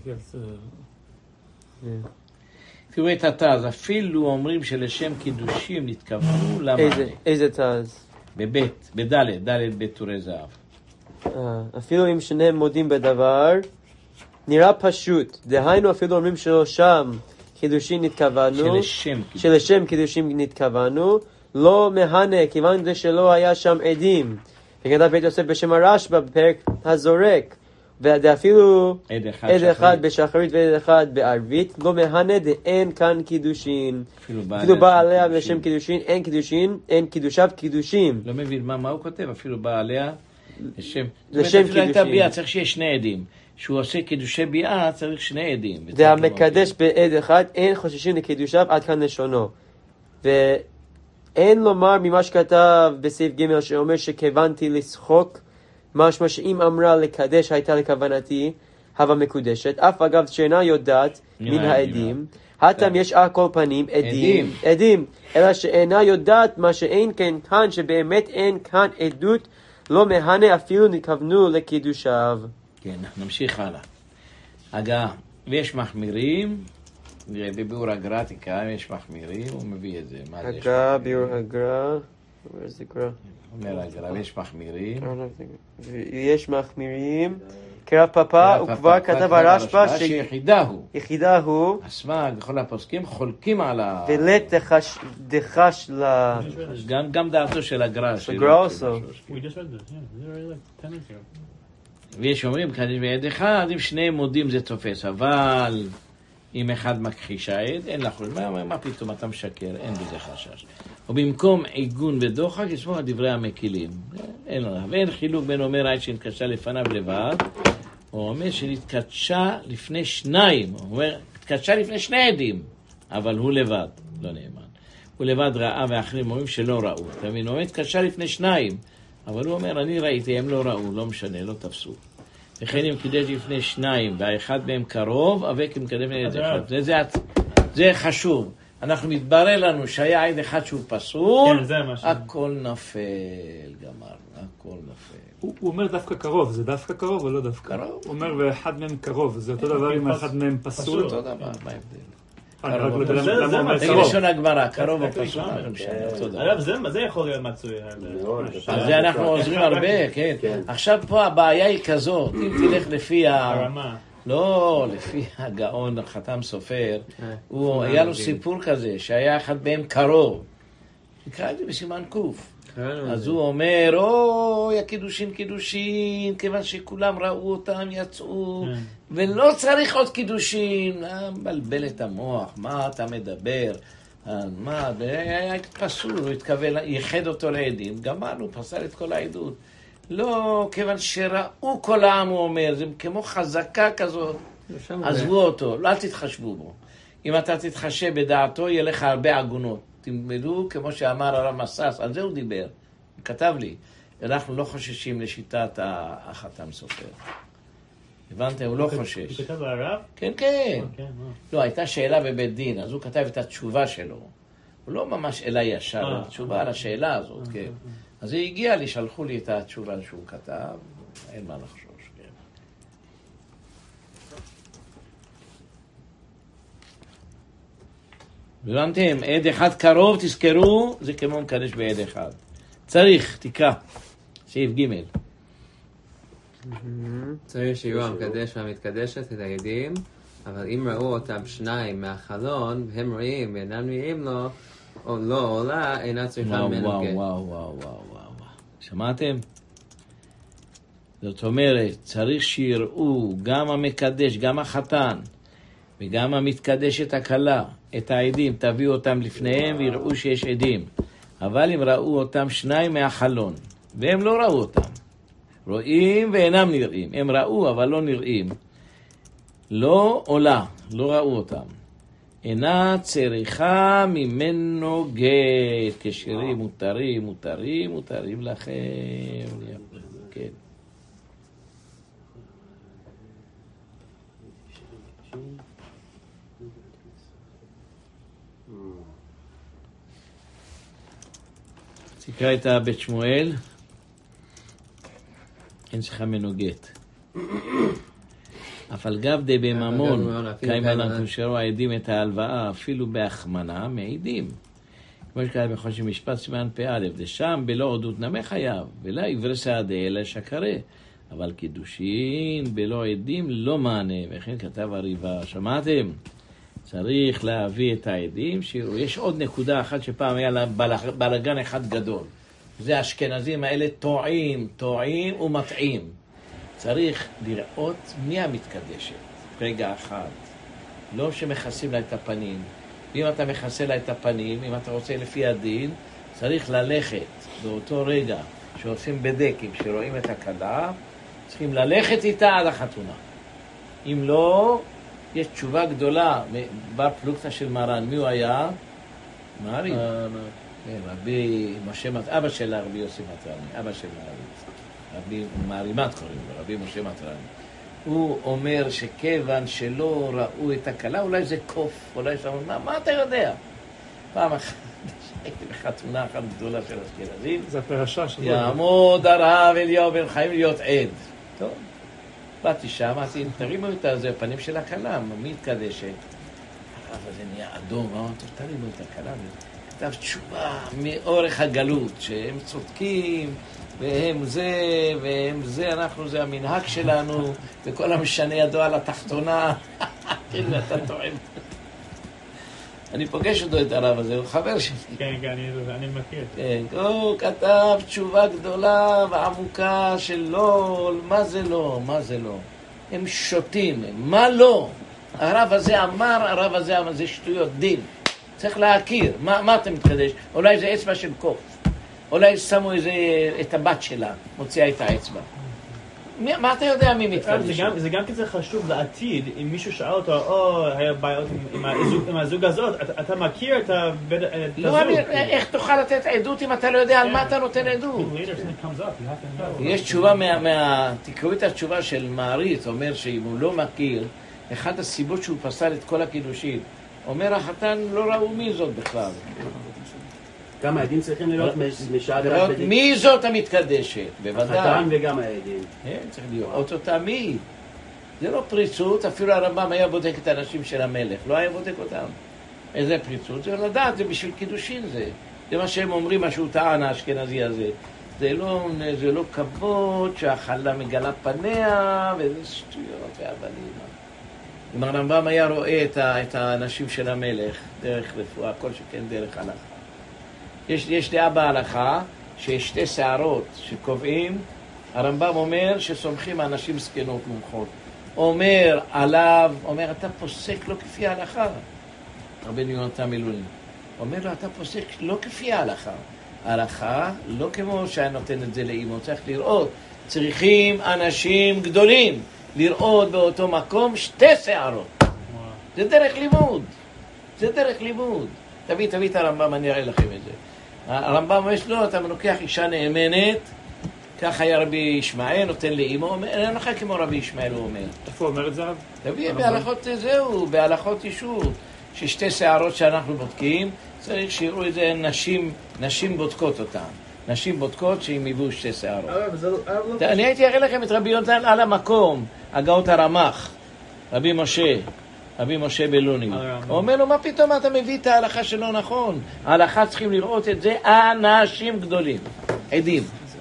[SPEAKER 3] תראו את התז, אפילו אומרים שלשם קידושים נתכוונו למענה.
[SPEAKER 1] איזה תז?
[SPEAKER 3] בבית, בדלת, דלת בית תורי זהב.
[SPEAKER 1] אפילו אם שניהם מודים בדבר, נראה פשוט. דהיינו אפילו אומרים שלא שם קידושים נתכוונו, שלשם קידושים נתכוונו, לא מהנה, כיוון זה שלא היה שם עדים. וכתב בית יוסף בשם הרשב"א בפרק הזורק. ואפילו עד אחד בשחרית ועד אחד בערבית, לא מהנה דאין כאן קידושין. אפילו בא עליה בשם קידושין, אין קידושין, אין קידושיו קידושים.
[SPEAKER 3] לא מבין מה הוא כותב, אפילו בא עליה לשם
[SPEAKER 1] קידושין.
[SPEAKER 3] צריך שיהיה שני עדים. שהוא עושה קידושי ביאה, צריך שני עדים.
[SPEAKER 1] זה המקדש בעד אחד, אין חוששים לקידושיו, עד כאן לשונו. ואין לומר ממה שכתב בסעיף ג' שאומר שכיוונתי לשחוק, משמע שאם אמרה לקדש הייתה לכוונתי, הווה מקודשת, אף אגב שאינה יודעת מן העדים, הטם יש על כל פנים עדים, עדים, אלא שאינה יודעת מה שאין כן כאן, שבאמת אין כאן עדות, לא מהנה אפילו נכוונו לקידושיו.
[SPEAKER 3] כן, נמשיך הלאה. הגעה, ויש מחמירים, בביאור הגר"א תקרא, יש מחמירים, הוא מביא את זה.
[SPEAKER 1] הגר"א, ביאור הגר"א, where's the גר"א?
[SPEAKER 3] אומר הגר"א, ויש מחמירים.
[SPEAKER 1] יש מחמירים. קרא פאפא, וכבר כתב הרשב"א
[SPEAKER 3] שיחידה הוא.
[SPEAKER 1] יחידה הוא.
[SPEAKER 3] הסמ"ג וכל הפוסקים חולקים על ה...
[SPEAKER 1] ולית דחש ל...
[SPEAKER 3] גם דעתו של הגר"א.
[SPEAKER 1] הגר"א also.
[SPEAKER 3] ויש אומרים, קדיש בעד אחד, אם שניהם מודים זה תופס, אבל אם אחד מכחיש העד, אין לך, מה, מה פתאום אתה משקר, אין בזה חשש. ובמקום עיגון ודוחק, יסמוך על דברי המקילים. אין לו, ואין חילוק בין אומר העד שנתקדשה לפניו לבד, הוא אומר שנתקדשה לפני שניים, הוא אומר, התקדשה לפני שני עדים, אבל הוא לבד, לא נאמן. הוא לבד ראה ואחרים אומרים שלא ראו, אתה מבין? הוא אומר, התקדשה לפני שניים, אבל הוא אומר, אני ראיתי, הם לא ראו, לא משנה, לא תפסו. וכן אם קידש לפני שניים, והאחד מהם קרוב, אבק אם קדם לעד אחד. זה, זה, זה חשוב. אנחנו מתברר לנו שהיה עד אחד שהוא פסול,
[SPEAKER 2] כן,
[SPEAKER 3] הכל נפל, גמרנו, הכל נפל.
[SPEAKER 5] הוא, הוא אומר דווקא קרוב, זה דווקא קרוב או לא דווקא?
[SPEAKER 3] קרוב.
[SPEAKER 5] הוא אומר ואחד מהם קרוב, זה אותו דבר אם אחד מהם פסול.
[SPEAKER 3] אותו דבר, מה ההבדל?
[SPEAKER 5] אני רק לא יודע למה הוא אומר
[SPEAKER 3] זה
[SPEAKER 5] קרוב.
[SPEAKER 3] לשון הגמרא, קרוב או פסול, לא משנה, אותו דבר.
[SPEAKER 2] אגב, זה יכול להיות מצוי.
[SPEAKER 3] אז זה אנחנו עוזרים הרבה, כן. עכשיו פה הבעיה היא כזאת, אם תלך לפי
[SPEAKER 2] הרמה.
[SPEAKER 3] לא, לפי הגאון, חתם סופר, הוא, היה לו סיפור כזה, שהיה אחד בהם קרוב. נקרא את זה בסימן קוף. אז הוא אומר, אוי, הקידושין קידושין, כיוון שכולם ראו אותם, יצאו, ולא צריך עוד קידושין. מבלבל את המוח, מה אתה מדבר? מה, היה פסול, הוא התכוון, ייחד אותו לעדים, גמרנו, פסל את כל העדות. לא, כיוון שראו כל העם, הוא אומר, זה כמו חזקה כזאת, עזבו אותו, לא תתחשבו בו. אם אתה תתחשב בדעתו, יהיה לך הרבה עגונות. תלמדו, כמו שאמר הרב מסס, על זה הוא דיבר, הוא כתב לי, אנחנו לא חוששים לשיטת החתם סופר. הבנתם? הוא לא חושש.
[SPEAKER 2] הוא כתב לרב?
[SPEAKER 3] כן, כן. לא, הייתה שאלה בבית דין, אז הוא כתב את התשובה שלו. הוא לא ממש אלה ישר, התשובה על השאלה הזאת, כן. אז היא הגיעה לי, שלחו לי את התשובה שהוא כתב, אין מה לחשוש, כן. הבנתם? עד אחד קרוב, תזכרו, זה כמו מקדש בעד אחד. צריך, תקרא, סעיף ג'
[SPEAKER 6] צריך שיהיו המקדש והמתקדשת את העדים, אבל אם ראו אותם שניים מהחלון, הם רואים ואינם נראים לו, או לא עולה, אינה צריכה ממנו
[SPEAKER 3] וואו,
[SPEAKER 6] גט.
[SPEAKER 3] וואו, וואו, וואו, וואו. שמעתם? זאת אומרת, צריך שיראו גם המקדש, גם החתן, וגם המתקדשת הכלה, את העדים, תביאו אותם לפניהם ויראו שיש עדים. אבל אם ראו אותם שניים מהחלון, והם לא ראו אותם, רואים ואינם נראים, הם ראו אבל לא נראים, לא עולה, לא ראו אותם. אינה צריכה ממנו גט, כשרים מותרים, מותרים, מותרים לכם. כן. תקרא את בית שמואל, אין צריכה ממנו גט. אף על גב די בממון, קיימה לנו שראו העדים את ההלוואה, אפילו בהחמנה, מעידים. כמו שקרה בחושי משפט סימן פ"א, דשם בלא עדות נמה חייב, ולא עברי סעדה אלא שקרה. אבל קידושין בלא עדים לא מענה, וכן כתב הריבה. שמעתם? צריך להביא את העדים, שיראו. יש עוד נקודה אחת שפעם היה לה בלגן אחד גדול. זה האשכנזים האלה טועים, טועים ומטעים. צריך לראות מי המתקדשת, רגע אחד. לא שמכסים לה את הפנים. ואם אתה מכסה לה את הפנים, אם אתה רוצה לפי הדין, צריך ללכת באותו רגע שעושים בדקים, שרואים את הכלה, צריכים ללכת איתה עד החתונה. אם לא, יש תשובה גדולה, בר פלוגתא של מרן, מי הוא היה? מעריב. כן, רבי משה מטרני, אבא של רבי יוסי מטרני, אבא של מעריב. רבי מערימת קוראים לו, רבי משה מטרני. הוא אומר שכיוון שלא ראו את הכלה, אולי זה קוף, אולי זה... מה, מה אתה יודע? פעם אחת, הייתי בחתונה אחת גדולה של אשכנזים.
[SPEAKER 5] זה הפרשה של...
[SPEAKER 3] יעמוד הרב אליהו בן חיים להיות עד. טוב, באתי שם, אמרתי, תרימו את זה, הפנים של הכלה, מי התקדשת? הרב הזה נהיה אדום, אמרתי, תרימו את הכלה. כתב תשובה מאורך הגלות, שהם צודקים, והם זה, והם זה, אנחנו זה המנהג שלנו, וכל המשנה ידו על התחתונה. כאילו, אתה טועם. אני פוגש אותו את הרב הזה, הוא חבר שלי.
[SPEAKER 2] כן, כן, אני, אני מכיר.
[SPEAKER 3] כן, הוא כתב תשובה גדולה ועמוקה של לא, מה זה לא, מה זה לא. הם שותים, מה לא? הרב הזה אמר, הרב הזה אמר, זה שטויות, דין. צריך להכיר, מה, מה אתה מתקדש? אולי זה אצבע של קוף. אולי שמו איזה, את הבת שלה, מוציאה את האצבע. מי, מה אתה יודע מי מתקדש?
[SPEAKER 2] זה גם, זה גם כזה חשוב לעתיד, אם מישהו שאל אותו, או, היה בעיות עם, עם, הזוג, עם הזוג הזאת, אתה, אתה מכיר את הבד...
[SPEAKER 3] לא, אני, איך תוכל לתת עדות אם אתה לא יודע על מה אתה נותן עדות? יש תשובה, מה, מה, תקראו את התשובה של מעריץ, אומר שאם הוא לא מכיר, אחת הסיבות שהוא פסל את כל הקידושים, אומר החתן לא ראו מי זאת בכלל.
[SPEAKER 1] גם העדים צריכים לראות משעה
[SPEAKER 3] דעת בדין. מי זאת המתקדשת? בוודאי.
[SPEAKER 1] החתן וגם העדים.
[SPEAKER 3] כן, צריך לראות אותה מי. זה לא פריצות, אפילו הרמב"ם היה בודק את האנשים של המלך, לא היה בודק אותם. איזה פריצות? זה לדעת, זה בשביל קידושין זה. זה מה שהם אומרים, מה שהוא טען האשכנזי הזה. זה לא, זה לא כבוד שהחלה מגלה פניה, וזה שטויות והבלים. אם הרמב"ם היה רואה את, ה, את האנשים של המלך, דרך רפואה, כל שכן דרך הלכה. יש, יש דעה בהלכה שיש שתי שערות שקובעים, הרמב"ם אומר שסומכים אנשים זקנות מומחות. אומר עליו, אומר אתה פוסק לא כפי ההלכה. רבנו יונתן מילואים. אומר לו אתה פוסק לא כפי ההלכה. ההלכה לא כמו שהיה נותן את זה לאימו, צריך לראות. צריכים אנשים גדולים לראות באותו מקום שתי שערות. זה דרך לימוד. זה דרך לימוד. תביא, תביא את הרמב"ם, אני אראה לכם את זה. הרמב"ם אומר לו, אתה לוקח אישה נאמנת, ככה היה רבי ישמעאל, נותן לאימו, אין לך כמו רבי ישמעאל, הוא אומר.
[SPEAKER 5] איפה הוא אומר את זה?
[SPEAKER 3] תביא, בהלכות זהו, בהלכות אישור, ששתי שערות שאנחנו בודקים, צריך שיראו את זה נשים, נשים בודקות אותן. נשים בודקות שהם יביאו שתי שערות. אני הייתי אראה לכם את רבי יונתן על המקום, הגאות הרמ"ח, רבי משה. רבי משה בלוני. הוא אומר לו, מה פתאום אתה מביא את ההלכה שלא נכון? ההלכה צריכים לראות את זה אנשים גדולים, עדים.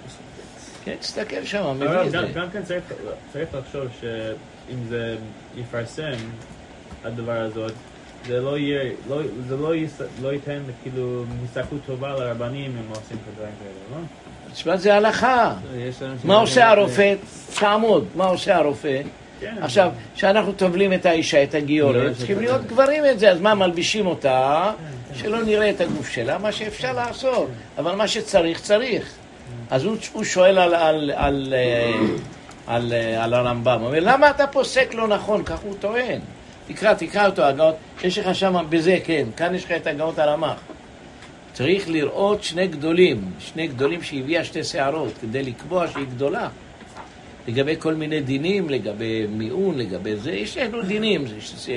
[SPEAKER 3] כן, תסתכל שם, מביא את זה.
[SPEAKER 2] גם כן צריך לחשוב שאם זה יפרסם, הדבר הזאת, זה לא יהיה, זה לא ייתן כאילו מסתכלות טובה לרבנים אם עושים את הדברים כאלה, לא?
[SPEAKER 3] תשמע, זה הלכה. מה עושה הרופא? תעמוד, מה עושה הרופא? עכשיו, כשאנחנו טובלים את האישה, את הגיורת, צריכים להיות גברים את זה, אז מה, מלבישים אותה, שלא נראה את הגוף שלה, מה שאפשר לעשות, אבל מה שצריך, צריך. אז הוא שואל על, על, על, על, על הרמב"ם, הוא אומר, למה אתה פוסק לא נכון? כך הוא טוען. תקרא, תקרא אותו, הגאות, יש לך שם בזה, כן, כאן יש לך את הגאות הרמ"ח. צריך לראות שני גדולים, שני גדולים שהביאה שתי שערות, כדי לקבוע שהיא גדולה. לגבי כל מיני דינים, לגבי מיעון, לגבי זה, יש לנו דינים.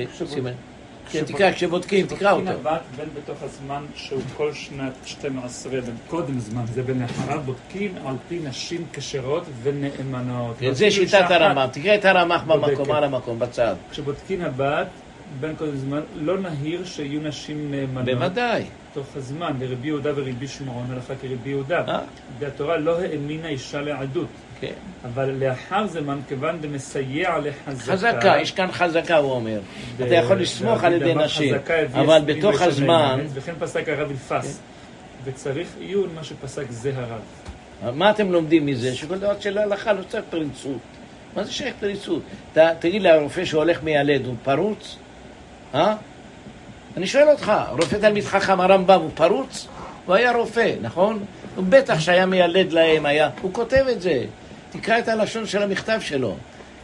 [SPEAKER 3] כן, תקרא, כשבודקים, תקרא אותו.
[SPEAKER 5] שבודקים הבת בין בתוך הזמן שהוא כל שנת שתים עשרה, בין קודם זמן, זה בין אחריו, בודקים על פי נשים כשרות ונאמנות.
[SPEAKER 3] זה שיטת הרמ"ח, תקרא את הרמ"ח במקום, על המקום, בצד.
[SPEAKER 5] כשבודקים הבת, בין קודם זמן, לא נהיר שיהיו נשים נאמנות.
[SPEAKER 3] בוודאי.
[SPEAKER 5] תוך הזמן, לרבי יהודה ורבי שמעון, הלכה כרבי יהודה. והתורה לא האמינה אישה לעדות.
[SPEAKER 3] כן.
[SPEAKER 5] אבל לאחר זמן, כיוון דמסייע לחזקה...
[SPEAKER 3] חזקה, יש כאן חזקה, הוא אומר. אתה יכול לסמוך על ידי נשים, אבל בתוך הזמן...
[SPEAKER 5] וכן פסק הרב אלפס. וצריך עיון מה שפסק זה הרב.
[SPEAKER 3] מה אתם לומדים מזה? שכל דבר של ההלכה לא צריך פריצות. מה זה שייך פריצות? תגיד לרופא שהולך מיילד, הוא פרוץ? אה? אני שואל אותך, רופא תלמיד חכם הרמב"ם הוא פרוץ? הוא היה רופא, נכון? הוא בטח שהיה מיילד להם, היה... הוא כותב את זה. תקרא את הלשון של המכתב שלו.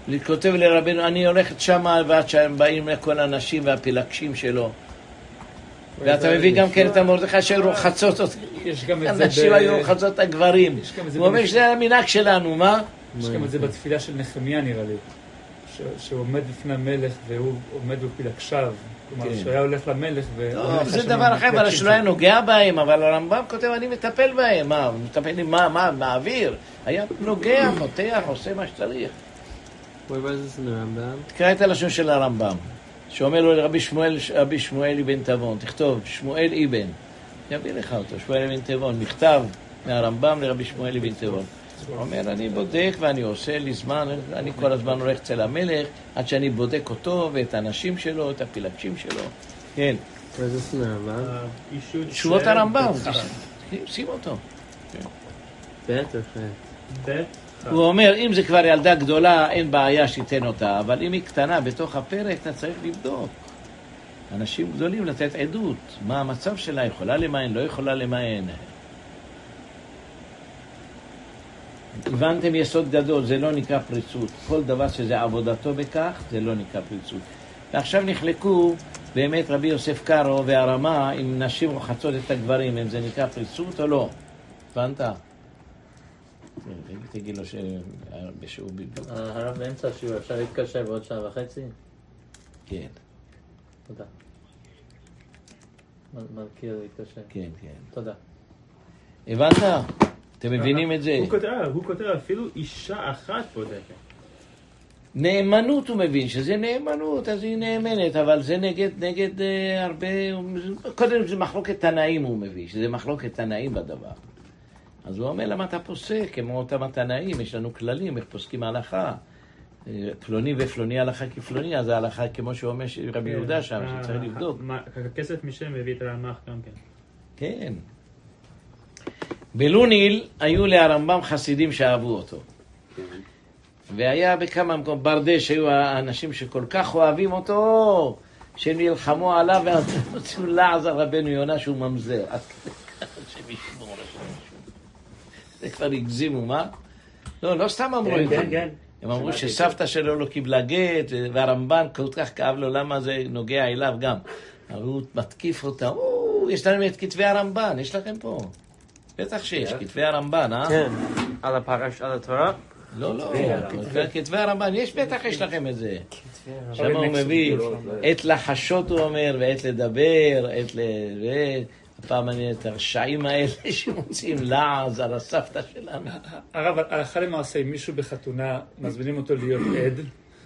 [SPEAKER 3] הוא כותב לרבנו, אני הולכת שמה ועד שהם באים לכל האנשים והפילגשים שלו. ואתה מביא גם כן את המרדכי שהיו רוחצות אותי. אנשים היו רוחצות את הגברים. הוא אומר שזה המנהג שלנו, מה?
[SPEAKER 5] יש גם את זה בתפילה של נחמיה נראה לי. שהוא עומד בפני המלך והוא עומד בפילגשיו. כלומר, שהיה הולך למלך ו...
[SPEAKER 3] זה דבר אחר, אבל שלא היה נוגע בהם, אבל הרמב"ם כותב, אני מטפל בהם. מה? הוא מטפל עם מה? מה? מעביר? היה נוגע, מותח, עושה מה שצריך.
[SPEAKER 6] Where was this in the Rambam?
[SPEAKER 3] תקרא את הלשון של הרמב"ם, שאומר לו לרבי שמואל, רבי שמואל אבן תבון, תכתוב, שמואל אבן, יביא לך אותו, שמואל אבן תבון, מכתב מהרמב"ם לרבי שמואל אבן תבון. הוא אומר, אני בודק ואני עושה לי זמן, אני כל הזמן הולך אצל המלך, עד שאני בודק אותו ואת האנשים שלו, את הפילגשים שלו. כן.
[SPEAKER 6] Where is this in the Rambam?
[SPEAKER 3] תשובות הרמב"ם, שים אותו.
[SPEAKER 6] בית או חטא?
[SPEAKER 2] בית.
[SPEAKER 3] הוא אומר, אם זה כבר ילדה גדולה, אין בעיה שתיתן אותה, אבל אם היא קטנה בתוך הפרק, אתה צריך לבדוק. אנשים גדולים לתת עדות, מה המצב שלה, יכולה למען, לא יכולה למען. הבנתם יסוד גדול, זה לא נקרא פריצות. כל דבר שזה עבודתו בכך, זה לא נקרא פריצות. ועכשיו נחלקו באמת רבי יוסף קארו והרמה, אם נשים רוחצות את הגברים, אם זה נקרא פריצות או לא. הבנת? תגיד לו שבשיעור בדיוק.
[SPEAKER 4] הרב באמצע השיעור, אפשר להתקשר בעוד שעה וחצי?
[SPEAKER 3] כן.
[SPEAKER 4] תודה. מלכיר להתקשר.
[SPEAKER 3] כן, כן.
[SPEAKER 4] תודה.
[SPEAKER 3] הבנת? אתם מבינים את זה?
[SPEAKER 2] הוא כותב אפילו אישה אחת בודקת.
[SPEAKER 3] נאמנות הוא מבין, שזה נאמנות, אז היא נאמנת, אבל זה נגד, נגד אה, הרבה... קודם זה מחלוקת תנאים הוא מביא, שזה מחלוקת תנאים בדבר. אז הוא אומר, למה אתה פוסק? כמו אותם התנאים, יש לנו כללים, איך פוסקים ההלכה. פלוני ופלוני הלכה כפלוני, אז ההלכה כמו שהוא אומר רבי יהודה שם, שצריך לבדוק.
[SPEAKER 2] הכסף משם מביא את הרמ"ח גם כן.
[SPEAKER 3] כן. בלוניל היו להרמב"ם חסידים שאהבו אותו. והיה בכמה מקום, ברדש היו האנשים שכל כך אוהבים אותו, שנלחמו עליו והוציאו לעז על רבנו יונה שהוא ממזר. עד כדי כך שמשמור לשם. זה כבר הגזימו, מה? לא, לא סתם אמרו את זה. הם אמרו שסבתא שלו לא קיבלה גט, והרמב"ן כל כך כאב לו, למה זה נוגע אליו גם. הוא מתקיף אותה, יש לנו את כתבי הרמב"ן, יש לכם פה. בטח שיש, כתבי הרמב"ן, אה?
[SPEAKER 1] כן, על הפרש, על התורה?
[SPEAKER 3] לא, לא, כתבי הרמב"ן, יש בטח יש לכם את זה. שם הוא מביא, עת לחשות הוא אומר, ועת לדבר, עת ל... הפעם אני את הרשעים האלה שמוצאים לעז על הסבתא שלנו.
[SPEAKER 5] הרב, הלכה למעשה, אם מישהו בחתונה, מזמינים אותו להיות עד,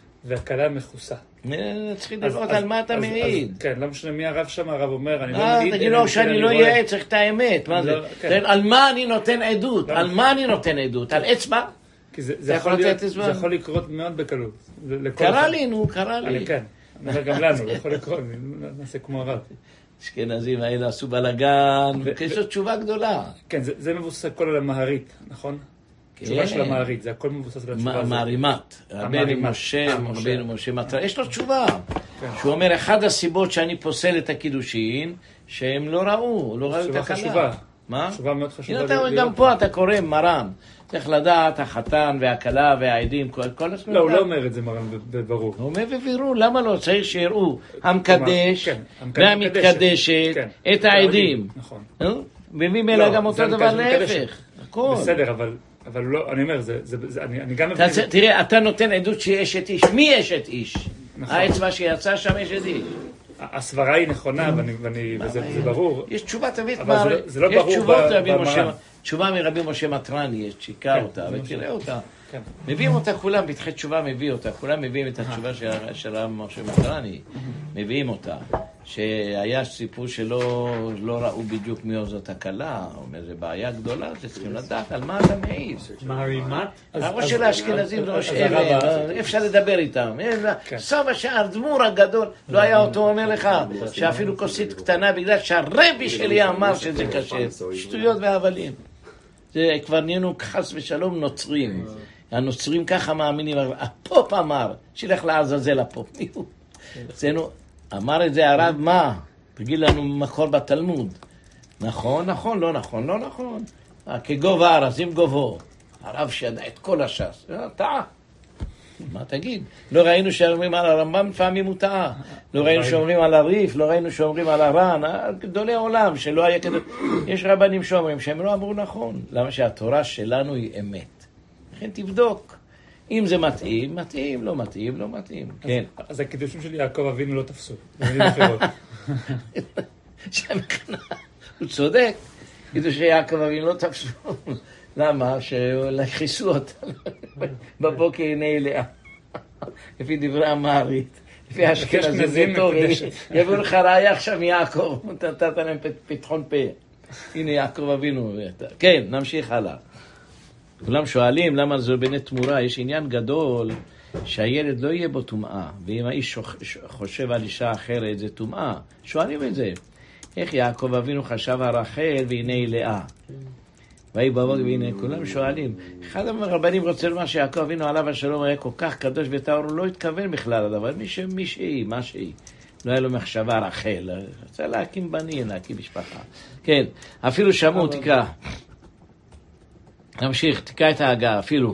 [SPEAKER 5] והכלה מכוסה.
[SPEAKER 3] צריכים לראות על מה אתה מעיד.
[SPEAKER 5] כן, לא משנה מי הרב שם, הרב אומר, אני לא
[SPEAKER 3] אה,
[SPEAKER 5] מעיד.
[SPEAKER 3] תגיד לו שאני לא אהיה עד, צריך את האמת. מה זה? על מה אני נותן עדות? על מה אני נותן עדות? על אצבע?
[SPEAKER 5] זה יכול לקרות מאוד בקלות.
[SPEAKER 3] קרה לי, נו, קרה לי.
[SPEAKER 5] כן, גם לנו, יכול לקרות, נעשה כמו הרב.
[SPEAKER 3] אשכנזים האלה עשו בלגן, יש לו תשובה גדולה.
[SPEAKER 5] כן, זה מבוסס הכל על המהרית, נכון? תשובה של המהרית, זה הכל מבוסס על התשובה הזאת.
[SPEAKER 3] מערימת, רבנו משה, רבנו משה מטרה, יש לו תשובה. שהוא אומר, אחד הסיבות שאני פוסל את הקידושין, שהם לא ראו, לא ראו את הכלה.
[SPEAKER 5] תשובה חשובה.
[SPEAKER 3] מה?
[SPEAKER 5] תשובה מאוד חשובה.
[SPEAKER 3] גם פה אתה קורא מרן. צריך לדעת, החתן והכלה והעדים, כל הזמן.
[SPEAKER 5] לא, הוא לא אומר את זה מרן בברור.
[SPEAKER 3] הוא אומר בבירור, למה לא? צריך שיראו המקדש והמתקדשת את העדים.
[SPEAKER 5] נכון.
[SPEAKER 3] וממילא גם אותו דבר להפך.
[SPEAKER 5] בסדר, אבל לא, אני אומר, אני גם מבין...
[SPEAKER 3] תראה, אתה נותן עדות שיש את איש. מי יש את איש? האצבע שיצא שם יש את איש.
[SPEAKER 5] הסברה היא נכונה, וזה ברור.
[SPEAKER 3] יש תשובה תמיד,
[SPEAKER 5] זה לא ברור במרן.
[SPEAKER 3] תשובה מרבי משה מטרני, יש שיקר אותה, ותראה אותה. מביאים אותה כולם, בתחי תשובה מביא אותה, כולם מביאים את התשובה של רבי משה מטרני, מביאים אותה. שהיה סיפור שלא ראו בדיוק מי זאת הכלה, הוא אומר, זה בעיה גדולה, זה צריכים לדעת על מה אתה מעיד.
[SPEAKER 2] מערימת?
[SPEAKER 3] הראש של האשכנזים ראש אבן, אפשר לדבר איתם. סבא שהאדמו"ר הגדול, לא היה אותו אומר לך, שאפילו כוסית קטנה, בגלל שהרבי שלי אמר שזה קשה. שטויות והבלים. זה כבר נהיינו חס ושלום נוצרים. הנוצרים ככה מאמינים, הפופ אמר, שילך לעזאזל הפופ. אצלנו, אמר את זה הרב, מה? תגיד לנו מקור בתלמוד. נכון, נכון, לא נכון, לא נכון. כגובה ארזים גובו. הרב שידע את כל הש"ס. טעה. מה תגיד? לא ראינו שאומרים על הרמב"ם לפעמים הוא טעה. לא ראינו שאומרים על הריף, לא ראינו שאומרים על הר"ן, גדולי העולם, שלא היה כזה. יש רבנים שאומרים שהם לא אמרו נכון. למה שהתורה שלנו היא אמת. לכן תבדוק. אם זה מתאים, מתאים, לא מתאים, לא מתאים. כן.
[SPEAKER 5] אז הקידושים של יעקב אבינו לא תפסו. במילים אחרות.
[SPEAKER 3] הוא צודק. קידוש יעקב אבינו לא תפסו. למה? שחיסו אותם בבוקר הנה לאה. לפי דברי המערית. לפי האשכנזים זה טוב. יבוא לך ראיה עכשיו מיעקב. נתת להם פתחון פה. הנה יעקב אבינו. כן, נמשיך הלאה. כולם שואלים למה זו בני תמורה. יש עניין גדול שהילד לא יהיה בו טומאה. ואם האיש חושב על אישה אחרת זה טומאה. שואלים את זה. איך יעקב אבינו חשב על רחל והנה לאה. ויהי בבוקר והנה, כולם שואלים. אחד הרבנים רוצה לומר שיעקב אבינו עליו השלום היה כל כך קדוש וטהור, הוא לא התכוון בכלל לדבר, מי, ש... מי שהיא, מה שהיא. לא היה לו מחשבה רחל, רצה להקים בנים, להקים משפחה. כן, אפילו שמעו, תקרא. נמשיך, תקרא את ההגה, אפילו.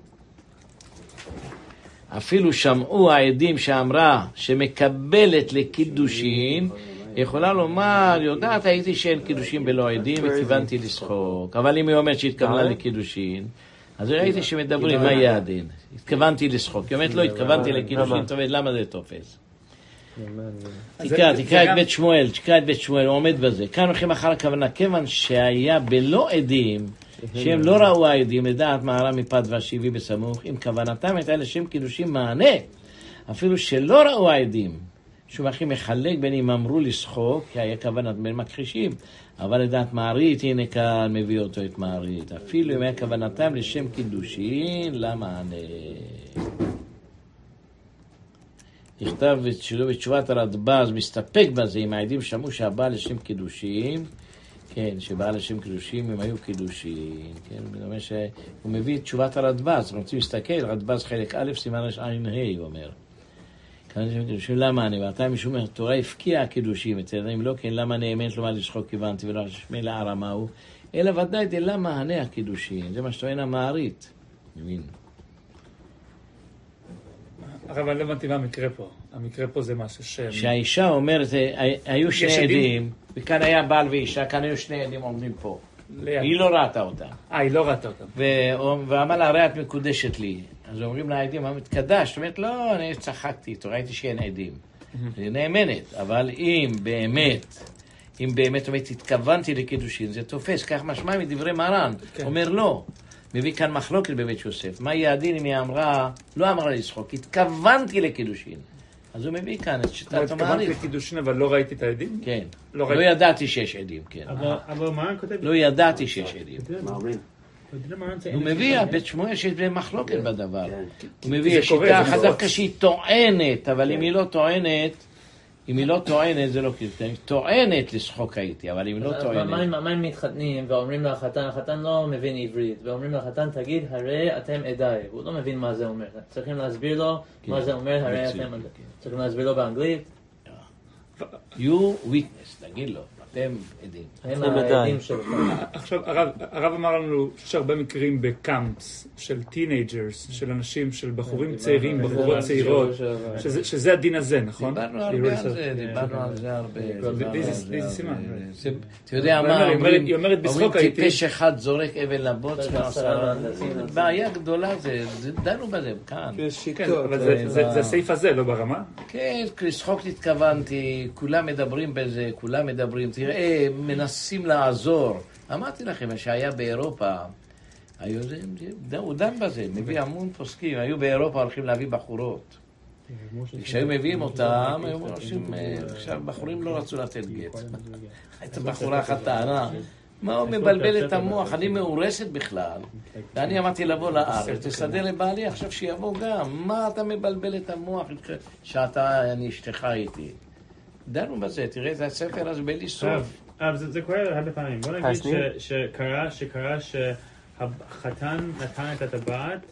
[SPEAKER 3] אפילו שמעו העדים שאמרה שמקבלת לקידושין, יכולה לומר, יודעת, הייתי שאין קידושים בלא עדים, וכיוונתי לשחוק. אבל אם היא אומרת שהתכוונה לקידושין, אז ראיתי שמדברים, מה יהיה הדין? התכוונתי לשחוק. היא אומרת, לא, התכוונתי לקידושין, טוב, למה זה תופס? תקרא, תקרא את בית שמואל, תקרא את בית שמואל, הוא עומד בזה. כאן הולכים אחר הכוונה, כיוון שהיה בלא עדים, שהם לא ראו העדים, לדעת מהר"ם מפת והשיבי בסמוך, אם כוונתם הייתה לשם קידושים מענה, אפילו שלא ראו העדים, שהוא הכי מחלק בין אם אמרו לשחוק, כי היה כוונת בין מכחישים, אבל לדעת מערית, הנה כאן מביא אותו את מערית, אפילו אם היה כוונתם לשם קידושין, למה ענה? נכתב שלו בתשובת הרדב"ז, מסתפק בזה, אם העדים שמעו שהבא לשם קידושין, כן, שבא לשם קידושין, הם היו קידושין, כן, זאת אומרת שהוא מביא את תשובת הרדב"ז, רוצים להסתכל, רדב"ז חלק א', סימן עין ה', הוא אומר. למה אני, ואתה משום התורה הפקיעה הקידושים, אם לא כן, למה נאמנת לומר לשחוק כיוונתי ולא שמי לערה מהו, אלא ודאי די למה ענה הקידושים, זה מה שטוען המערית. מבין?
[SPEAKER 5] אבל לא הבנתי מה המקרה פה. המקרה פה זה משהו ש...
[SPEAKER 3] שהאישה אומרת, היו שני עדים, וכאן היה בעל ואישה, כאן היו שני עדים עומדים פה. היא לא ראתה אותה.
[SPEAKER 5] אה, היא לא ראתה אותה.
[SPEAKER 3] ואמר לה, הרי את מקודשת לי. אז אומרים לעדים, מה מתקדש? זאת אומרת, לא, אני צחקתי איתו, ראיתי שאין עדים. זה נאמנת, אבל אם באמת, אם באמת, אומרת, התכוונתי לקידושין, זה תופס, כך משמע מדברי מרן. אומר לא, מביא כאן מחלוקת בבית יוסף. מה יהיה הדין אם היא אמרה, לא אמרה לשחוק, התכוונתי לקידושין. אז הוא מביא כאן את שיטת המעריך.
[SPEAKER 5] התכוונתי לקידושין, אבל לא ראיתי את העדים?
[SPEAKER 3] כן. לא ידעתי שיש עדים, כן.
[SPEAKER 2] אבל מרן כותב...
[SPEAKER 3] לא ידעתי שיש עדים. הוא מביא, בית שמואל שיש בהם מחלוקת בדבר. הוא מביא שיטה אחת דווקא שהיא טוענת, אבל אם היא לא טוענת, אם היא לא טוענת זה לא כאילו, טוענת לשחוק הייתי, אבל אם לא טוענת...
[SPEAKER 4] מה אם מתחתנים ואומרים לחתן, החתן לא מבין עברית, ואומרים לחתן תגיד הרי אתם עדיי, הוא לא מבין מה זה אומר, צריכים להסביר לו מה זה אומר הרי אתם עדיי, צריכים להסביר לו באנגלית.
[SPEAKER 3] You witness, תגיד לו. אתם עדים.
[SPEAKER 4] הם העדים שלך.
[SPEAKER 5] עכשיו, הרב אמר לנו שיש הרבה מקרים בקאמפס של טינג'רס, של אנשים, של בחורים צעירים, בחורות צעירות, שזה הדין הזה, נכון?
[SPEAKER 3] דיברנו הרבה על זה, דיברנו על זה הרבה.
[SPEAKER 5] באיזה סימן?
[SPEAKER 3] אתה יודע מה,
[SPEAKER 5] היא אומרת בצחוק הייתי...
[SPEAKER 3] טיפש אחד זורק אבן לבוץ, בעיה גדולה זה, דנו בזה, כאן.
[SPEAKER 5] כן, אבל זה הסעיף הזה, לא ברמה?
[SPEAKER 3] כן, לשחוק התכוונתי, כולם מדברים בזה, כולם מדברים, תראה, מנסים לעזור. אמרתי לכם שהיה באירופה, היו זה, הוא דן בזה, מביא המון פוסקים, היו באירופה הולכים להביא בחורות. כשהיו מביאים אותם, היו עושים, עכשיו בחורים לא רצו לתת גט. הייתה בחורה אחת טענה, מה הוא מבלבל את המוח, אני מאורסת בכלל. ואני אמרתי לבוא לארץ, תסדר לבעלי, עכשיו שיבוא גם, מה אתה מבלבל את המוח, שאתה, אני אשתך איתי. דנו בזה, תראה את הספר הזה בלי סוף.
[SPEAKER 2] אבל זה קורה הרבה פעמים. בוא נגיד שקרה שהחתן נתן את הטבעת,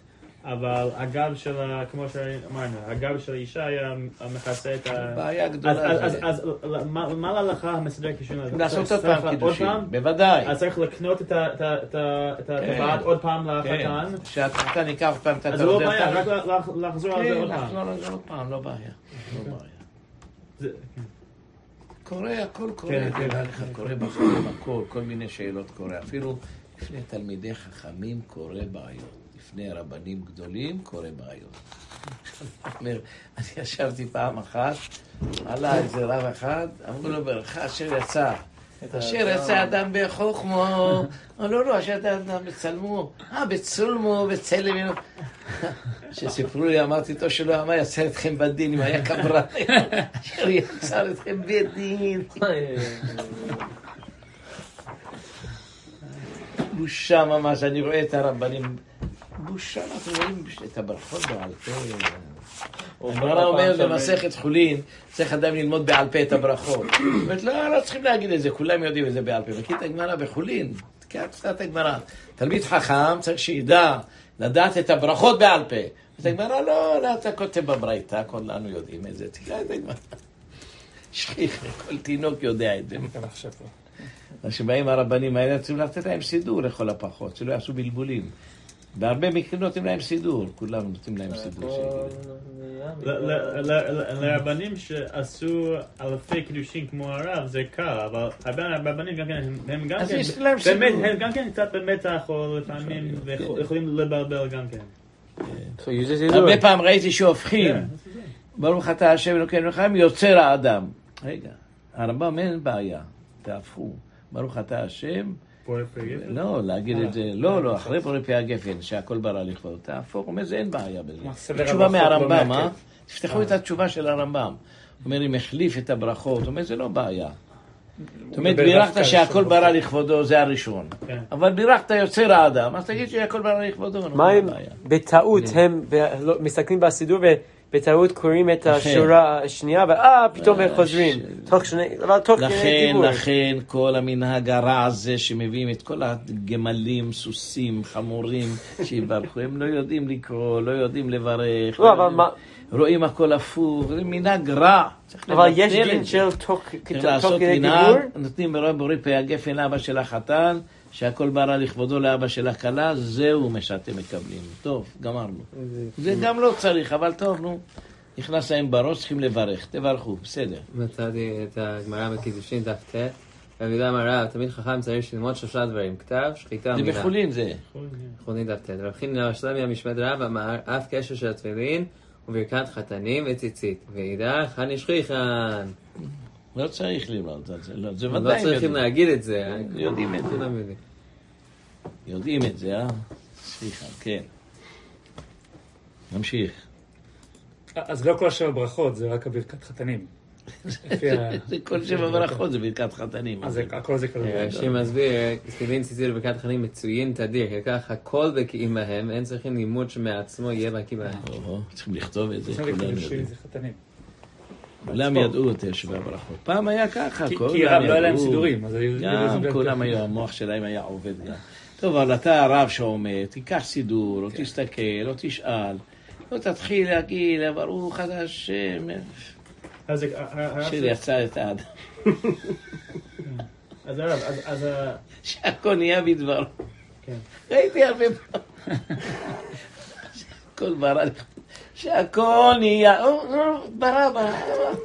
[SPEAKER 2] אבל הגב שלה, כמו שאמרנו, הגב של האישה היה מכסה את ה...
[SPEAKER 3] בעיה גדולה.
[SPEAKER 2] אז מה להלכה המסדר קידושין?
[SPEAKER 3] לעשות עוד פעם קידושין, בוודאי.
[SPEAKER 2] אז צריך לקנות את הטבעת עוד פעם לחתן.
[SPEAKER 3] שהחתן ייקח עוד פעם את הטבעת.
[SPEAKER 2] אז לא בעיה, רק לחזור על זה עוד פעם.
[SPEAKER 3] כן, לחזור על זה עוד פעם, לא בעיה. לא בעיה. קורה, הכל קורה. קורה בחיים, הכל, כל מיני שאלות קורה. אפילו לפני תלמידי חכמים קורה בעיות. לפני רבנים גדולים קורה בעיות. אומר, אני ישבתי פעם אחת, עלה איזה רב אחד, אמרו לו ברכה, אשר יצא. אשר יצא אדם בחוכמו. לא, לא, אשר יצא אדם בצלמו. אה, בצולמו, בצלם. שסיפרו לי, אמרתי אותו שלא, אמר, יצא אתכם בדין, אם היה קברן. אשר יצא אתכם בדין. בושה ממש, אני רואה את הרבנים. בושה, אנחנו רואים את הברכות בעל פה. הגמרא אומרת במסכת חולין, צריך אדם ללמוד בעל פה את הברכות. אומרת, לא, לא צריכים להגיד את זה, כולם יודעים את זה בעל פה. מכיר את הגמרא בחולין, תקרא את הגמרא. תלמיד חכם צריך שידע לדעת את הברכות בעל פה. את הגמרא, לא, לא, אתה כותב בברייתא, כולנו יודעים את זה. תקרא את הגמרא. שכיח, כל תינוק יודע את זה. כשבאים הרבנים האלה, צריכים לתת להם סידור לכל הפחות, שלא יעשו בלבולים. בהרבה מקרים נותנים להם סידור, כולם נותנים להם סידור.
[SPEAKER 2] לרבנים שעשו אלפי קידושין כמו הרב זה קל, אבל הרבה רבנים גם כן, הם גם כן, באמת, הם גם כן קצת במתח או לפעמים יכולים לבלבל גם כן.
[SPEAKER 3] הרבה פעם ראיתי שהופכים, ברוך אתה השם אלוקינו חיים, יוצר האדם. רגע, הרמב"ם אין בעיה, תהפכו, ברוך אתה השם, לא, להגיד את זה, לא, לא, אחרי בורא פי הגפן, שהכל ברא לכבוד, תהפוך, אומר, זה אין בעיה בזה. תשובה מהרמב"ם, אה? תפתחו את התשובה של הרמב"ם. אומר, אם החליף את הברכות, אומר, זה לא בעיה. זאת אומרת, בירכת שהכל ברא לכבודו, זה הראשון. אבל בירכת יוצר האדם, אז תגיד שהכל ברא לכבודו,
[SPEAKER 1] מה אם בטעות הם מסתכלים בסידור בטעות קוראים את השורה השנייה, ואה, פתאום הם חוזרים. אבל תוך כדי דיבור.
[SPEAKER 3] לכן, כל המנהג הרע הזה שמביאים את כל הגמלים, סוסים, חמורים, שיברכו, הם לא יודעים לקרוא, לא יודעים לברך.
[SPEAKER 1] לא, אבל מה...
[SPEAKER 3] רואים הכל הפוך, זה מנהג רע.
[SPEAKER 1] אבל יש דין של תוך כדי דיבור?
[SPEAKER 3] נותנים בורא פי הגפן לאבא של החתן, שהכל ברא לכבודו לאבא של הכלה, זהו מה שאתם מקבלים. טוב, גמרנו. זה גם לא צריך, אבל טוב, נו. נכנס להם בראש, צריכים לברך. תברכו, בסדר.
[SPEAKER 6] מצאתי את הגמרא בקידושין דף ט', והמילה אמרה, תמיד חכם צריך ללמוד שלושה דברים, כתב, שחיטה ומילה.
[SPEAKER 3] זה בחולין זה.
[SPEAKER 6] בחולין דף ט'. רב חייא שלמי המשמד רב אמר, אף קשר של התפילין וברכת חתנים וציצית, ואידך הנשכיחן.
[SPEAKER 3] לא צריך ללמוד את זה, זה ודאי.
[SPEAKER 6] לא צריכים להגיד את זה.
[SPEAKER 3] יודעים את זה. יודעים את זה, אה? סליחה, כן. נמשיך.
[SPEAKER 5] אז לא כל שבע ברכות, זה רק ברכת חתנים.
[SPEAKER 3] זה כל שבע ברכות, זה ברכת חתנים.
[SPEAKER 5] אז הכל זה כלום.
[SPEAKER 6] השם מסביר, תפילין ציצית וברכת חתנים מצויים תדיר, כך הכל בקיא מהם, אין צריכים לימוד שמעצמו יהיה בקיא בהם.
[SPEAKER 3] צריכים לכתוב את זה,
[SPEAKER 5] כולנו יודעים. זה חתנים.
[SPEAKER 3] כולם ידעו את שבע ברכות. פעם היה ככה,
[SPEAKER 5] כי רב לא היה להם סידורים.
[SPEAKER 3] גם כולם היו, המוח שלהם היה עובד גם. טוב, אבל אתה הרב שעומד, תיקח סידור, או תסתכל, או תשאל, או תתחיל להגיד, ברוך אתה השם. שיר יצא את האדם.
[SPEAKER 2] אז הרב, אז...
[SPEAKER 3] שהכל נהיה בדבר. ראיתי הרבה פעם. שהכל ברא לך. שהכל נהיה, ברא, ברא.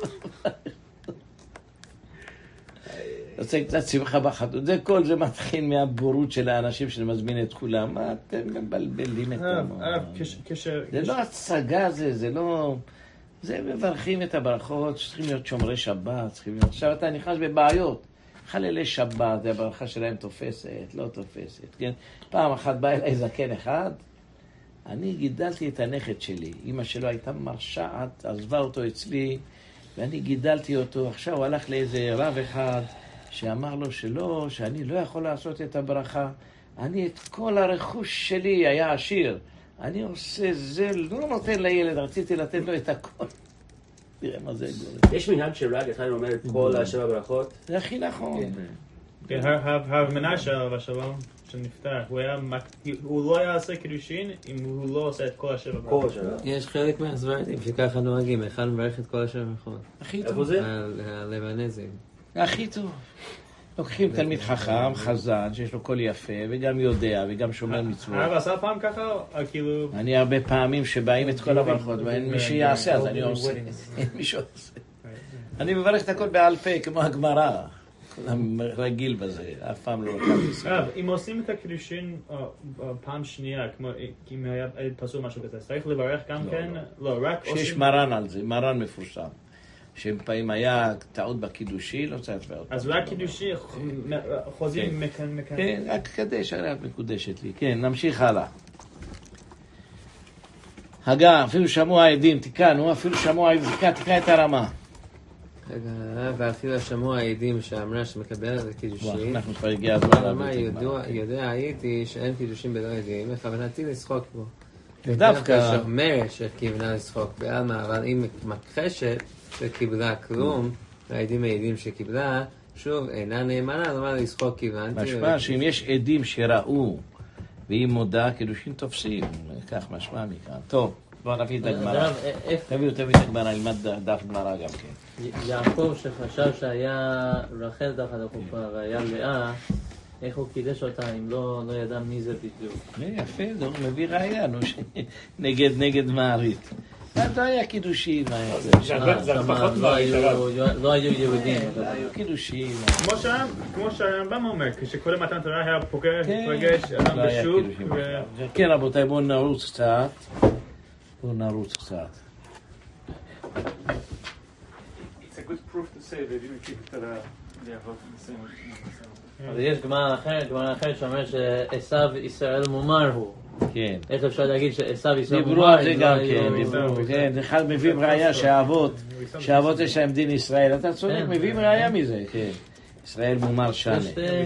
[SPEAKER 3] רוצה קצת שמחה בחתות. זה כל זה מתחיל מהבורות של האנשים שמזמין את כולם. מה אתם מבלבלים את המון? זה לא הצגה, זה לא... זה מברכים את הברכות, שצריכים להיות שומרי שבת, צריכים להיות... עכשיו אתה נכנס בבעיות. חללי שבת, הברכה שלהם תופסת, לא תופסת, כן? פעם אחת בא אליי זקן אחד, אני גידלתי את הנכד שלי. אמא שלו הייתה מרשעת, עזבה אותו אצלי, ואני גידלתי אותו. עכשיו הוא הלך לאיזה רב אחד, שאמר לו שלא, שאני לא יכול לעשות את הברכה. אני את כל הרכוש שלי היה עשיר. אני עושה זה, לא נותן לילד, רציתי לתת לו את הכל. תראה מה זה גורם.
[SPEAKER 1] יש מנהג שרק אחד אומר את כל השבע ברכות?
[SPEAKER 3] זה הכי נכון.
[SPEAKER 2] הרב מנשה עליו השלום, שנפטר, הוא לא יעשה קידושין אם הוא לא עושה את כל השבע ברכות.
[SPEAKER 6] יש חלק מהסברדים שככה נוהגים, אחד מברך את כל השבע ברכות.
[SPEAKER 3] הכי טוב.
[SPEAKER 2] איפה זה?
[SPEAKER 6] הלבנזים.
[SPEAKER 3] הכי טוב. לוקחים תלמיד חכם, חזן, שיש לו קול יפה, וגם יודע, וגם שומר מצוות.
[SPEAKER 2] הרב עשה פעם ככה, כאילו...
[SPEAKER 3] אני הרבה פעמים שבאים את כל הברכות, ואין מי שיעשה, אז אני עושה. אין מי שעושה. אני מברך את הכל בעל פה, כמו הגמרא. רגיל בזה, אף פעם לא לקחתי סיבה.
[SPEAKER 2] הרב, אם עושים את הקידושין פעם שנייה, כמו אם היה פסול משהו כזה, צריך לברך גם כן? לא, רק עושים...
[SPEAKER 3] שיש מרן על זה, מרן מפורסם. שאם היה טעות בקידושין, לא צריך לברך.
[SPEAKER 2] אז רק קידושין, חוזים מכאן מכאן.
[SPEAKER 3] כן, רק קדש, הרי את מקודשת לי. כן, נמשיך הלאה. הגה, אפילו שמוע העדים, תיקנו, אפילו שמוע העדים, תקרא את הרמה.
[SPEAKER 6] רגע, ואפילו שמוע העדים שאמרה שמקבלת את הקידושין.
[SPEAKER 3] אנחנו כבר הגיע הזמן.
[SPEAKER 6] אמרה, יודע הייתי שאין קידושין בלא עדים, וכוונתי לשחוק בו.
[SPEAKER 3] דווקא
[SPEAKER 6] שאומרת שכיוונה לשחוק בעלמא, אבל אם מכחשת שקיבלה כלום, והעדים העדים שקיבלה, שוב, אינה נאמנה, לומר לשחוק כיוונתי.
[SPEAKER 3] משמע שאם יש עדים שראו, והיא מודה, קידושין תופסים. כך משמע מכאן. טוב, בואו נביא את הגמרא. תביאו, תביאו את הגמרא, נלמד דף גמרא גם כן.
[SPEAKER 4] יעקב שחשב שהיה רחל תחת החופה והיה לאה, איך הוא קידש אותה אם לא ידע מי זה בדיוק?
[SPEAKER 3] יפה, הוא מביא ראייה, נגד נגד מערית. לא היה קידושים.
[SPEAKER 4] לא היו יהודים.
[SPEAKER 3] לא היו קידושים.
[SPEAKER 2] כמו שהרמב"ם אומר, כשקודם מתן תורה היה פוגש אדם בשוק.
[SPEAKER 3] כן רבותיי, בואו נרוץ קצת. בואו נרוץ קצת.
[SPEAKER 5] It's a good proof to say they didn't keep it the Avot in the same way.
[SPEAKER 4] אבל יש גמרא אחרת, גמרא אחרת שאומר שעשיו ישראל מומר הוא.
[SPEAKER 3] כן.
[SPEAKER 4] איך אפשר להגיד שעשיו ישראל מומר?
[SPEAKER 3] דיברו על זה גם כן, דיברו. כן, אחד מביאים ראייה שהאבות, שהאבות יש להם דין ישראל. אתה צודק, מביאים ראייה מזה, כן. ישראל מומר שנה.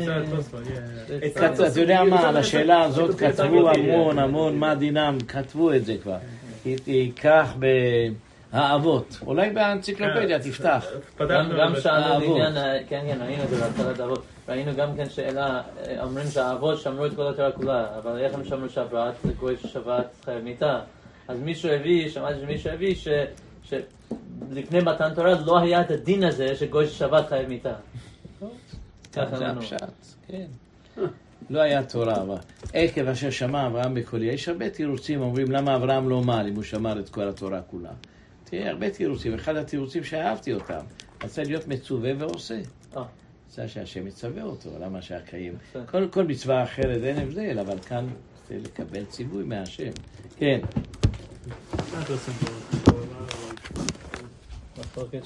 [SPEAKER 3] אתה יודע מה, על השאלה הזאת כתבו המון המון מה דינם, כתבו את זה כבר. תיקח האבות, אולי באנציקלופדיה תפתח.
[SPEAKER 4] גם שאלנו לעניין, כן כן, ראינו את זה בהתחלת האבות, ראינו גם כן שאלה, אומרים שהאבות שמרו את כל התורה כולה, אבל איך הם שמרו שבת? זה גוי ששבת חייב מיתה. אז מישהו הביא, שמעתי שמישהו הביא, שלפני מתן תורה לא היה את הדין הזה שגוי ששבת חייב מיתה. ככה לנו.
[SPEAKER 3] כן. לא היה תורה, אבל עקב אשר שמע אברהם בקולי, יש הרבה תירוצים, אומרים למה אברהם לא אמר אם הוא שמר את כל התורה כולה. תראה, הרבה תירוצים, אחד התירוצים שאהבתי אותם, רצה להיות מצווה ועושה. רצה שהשם יצווה אותו, למה שהקיים. כל, כל מצווה אחרת אין הבדל, אבל כאן זה לקבל ציווי מהשם. כן.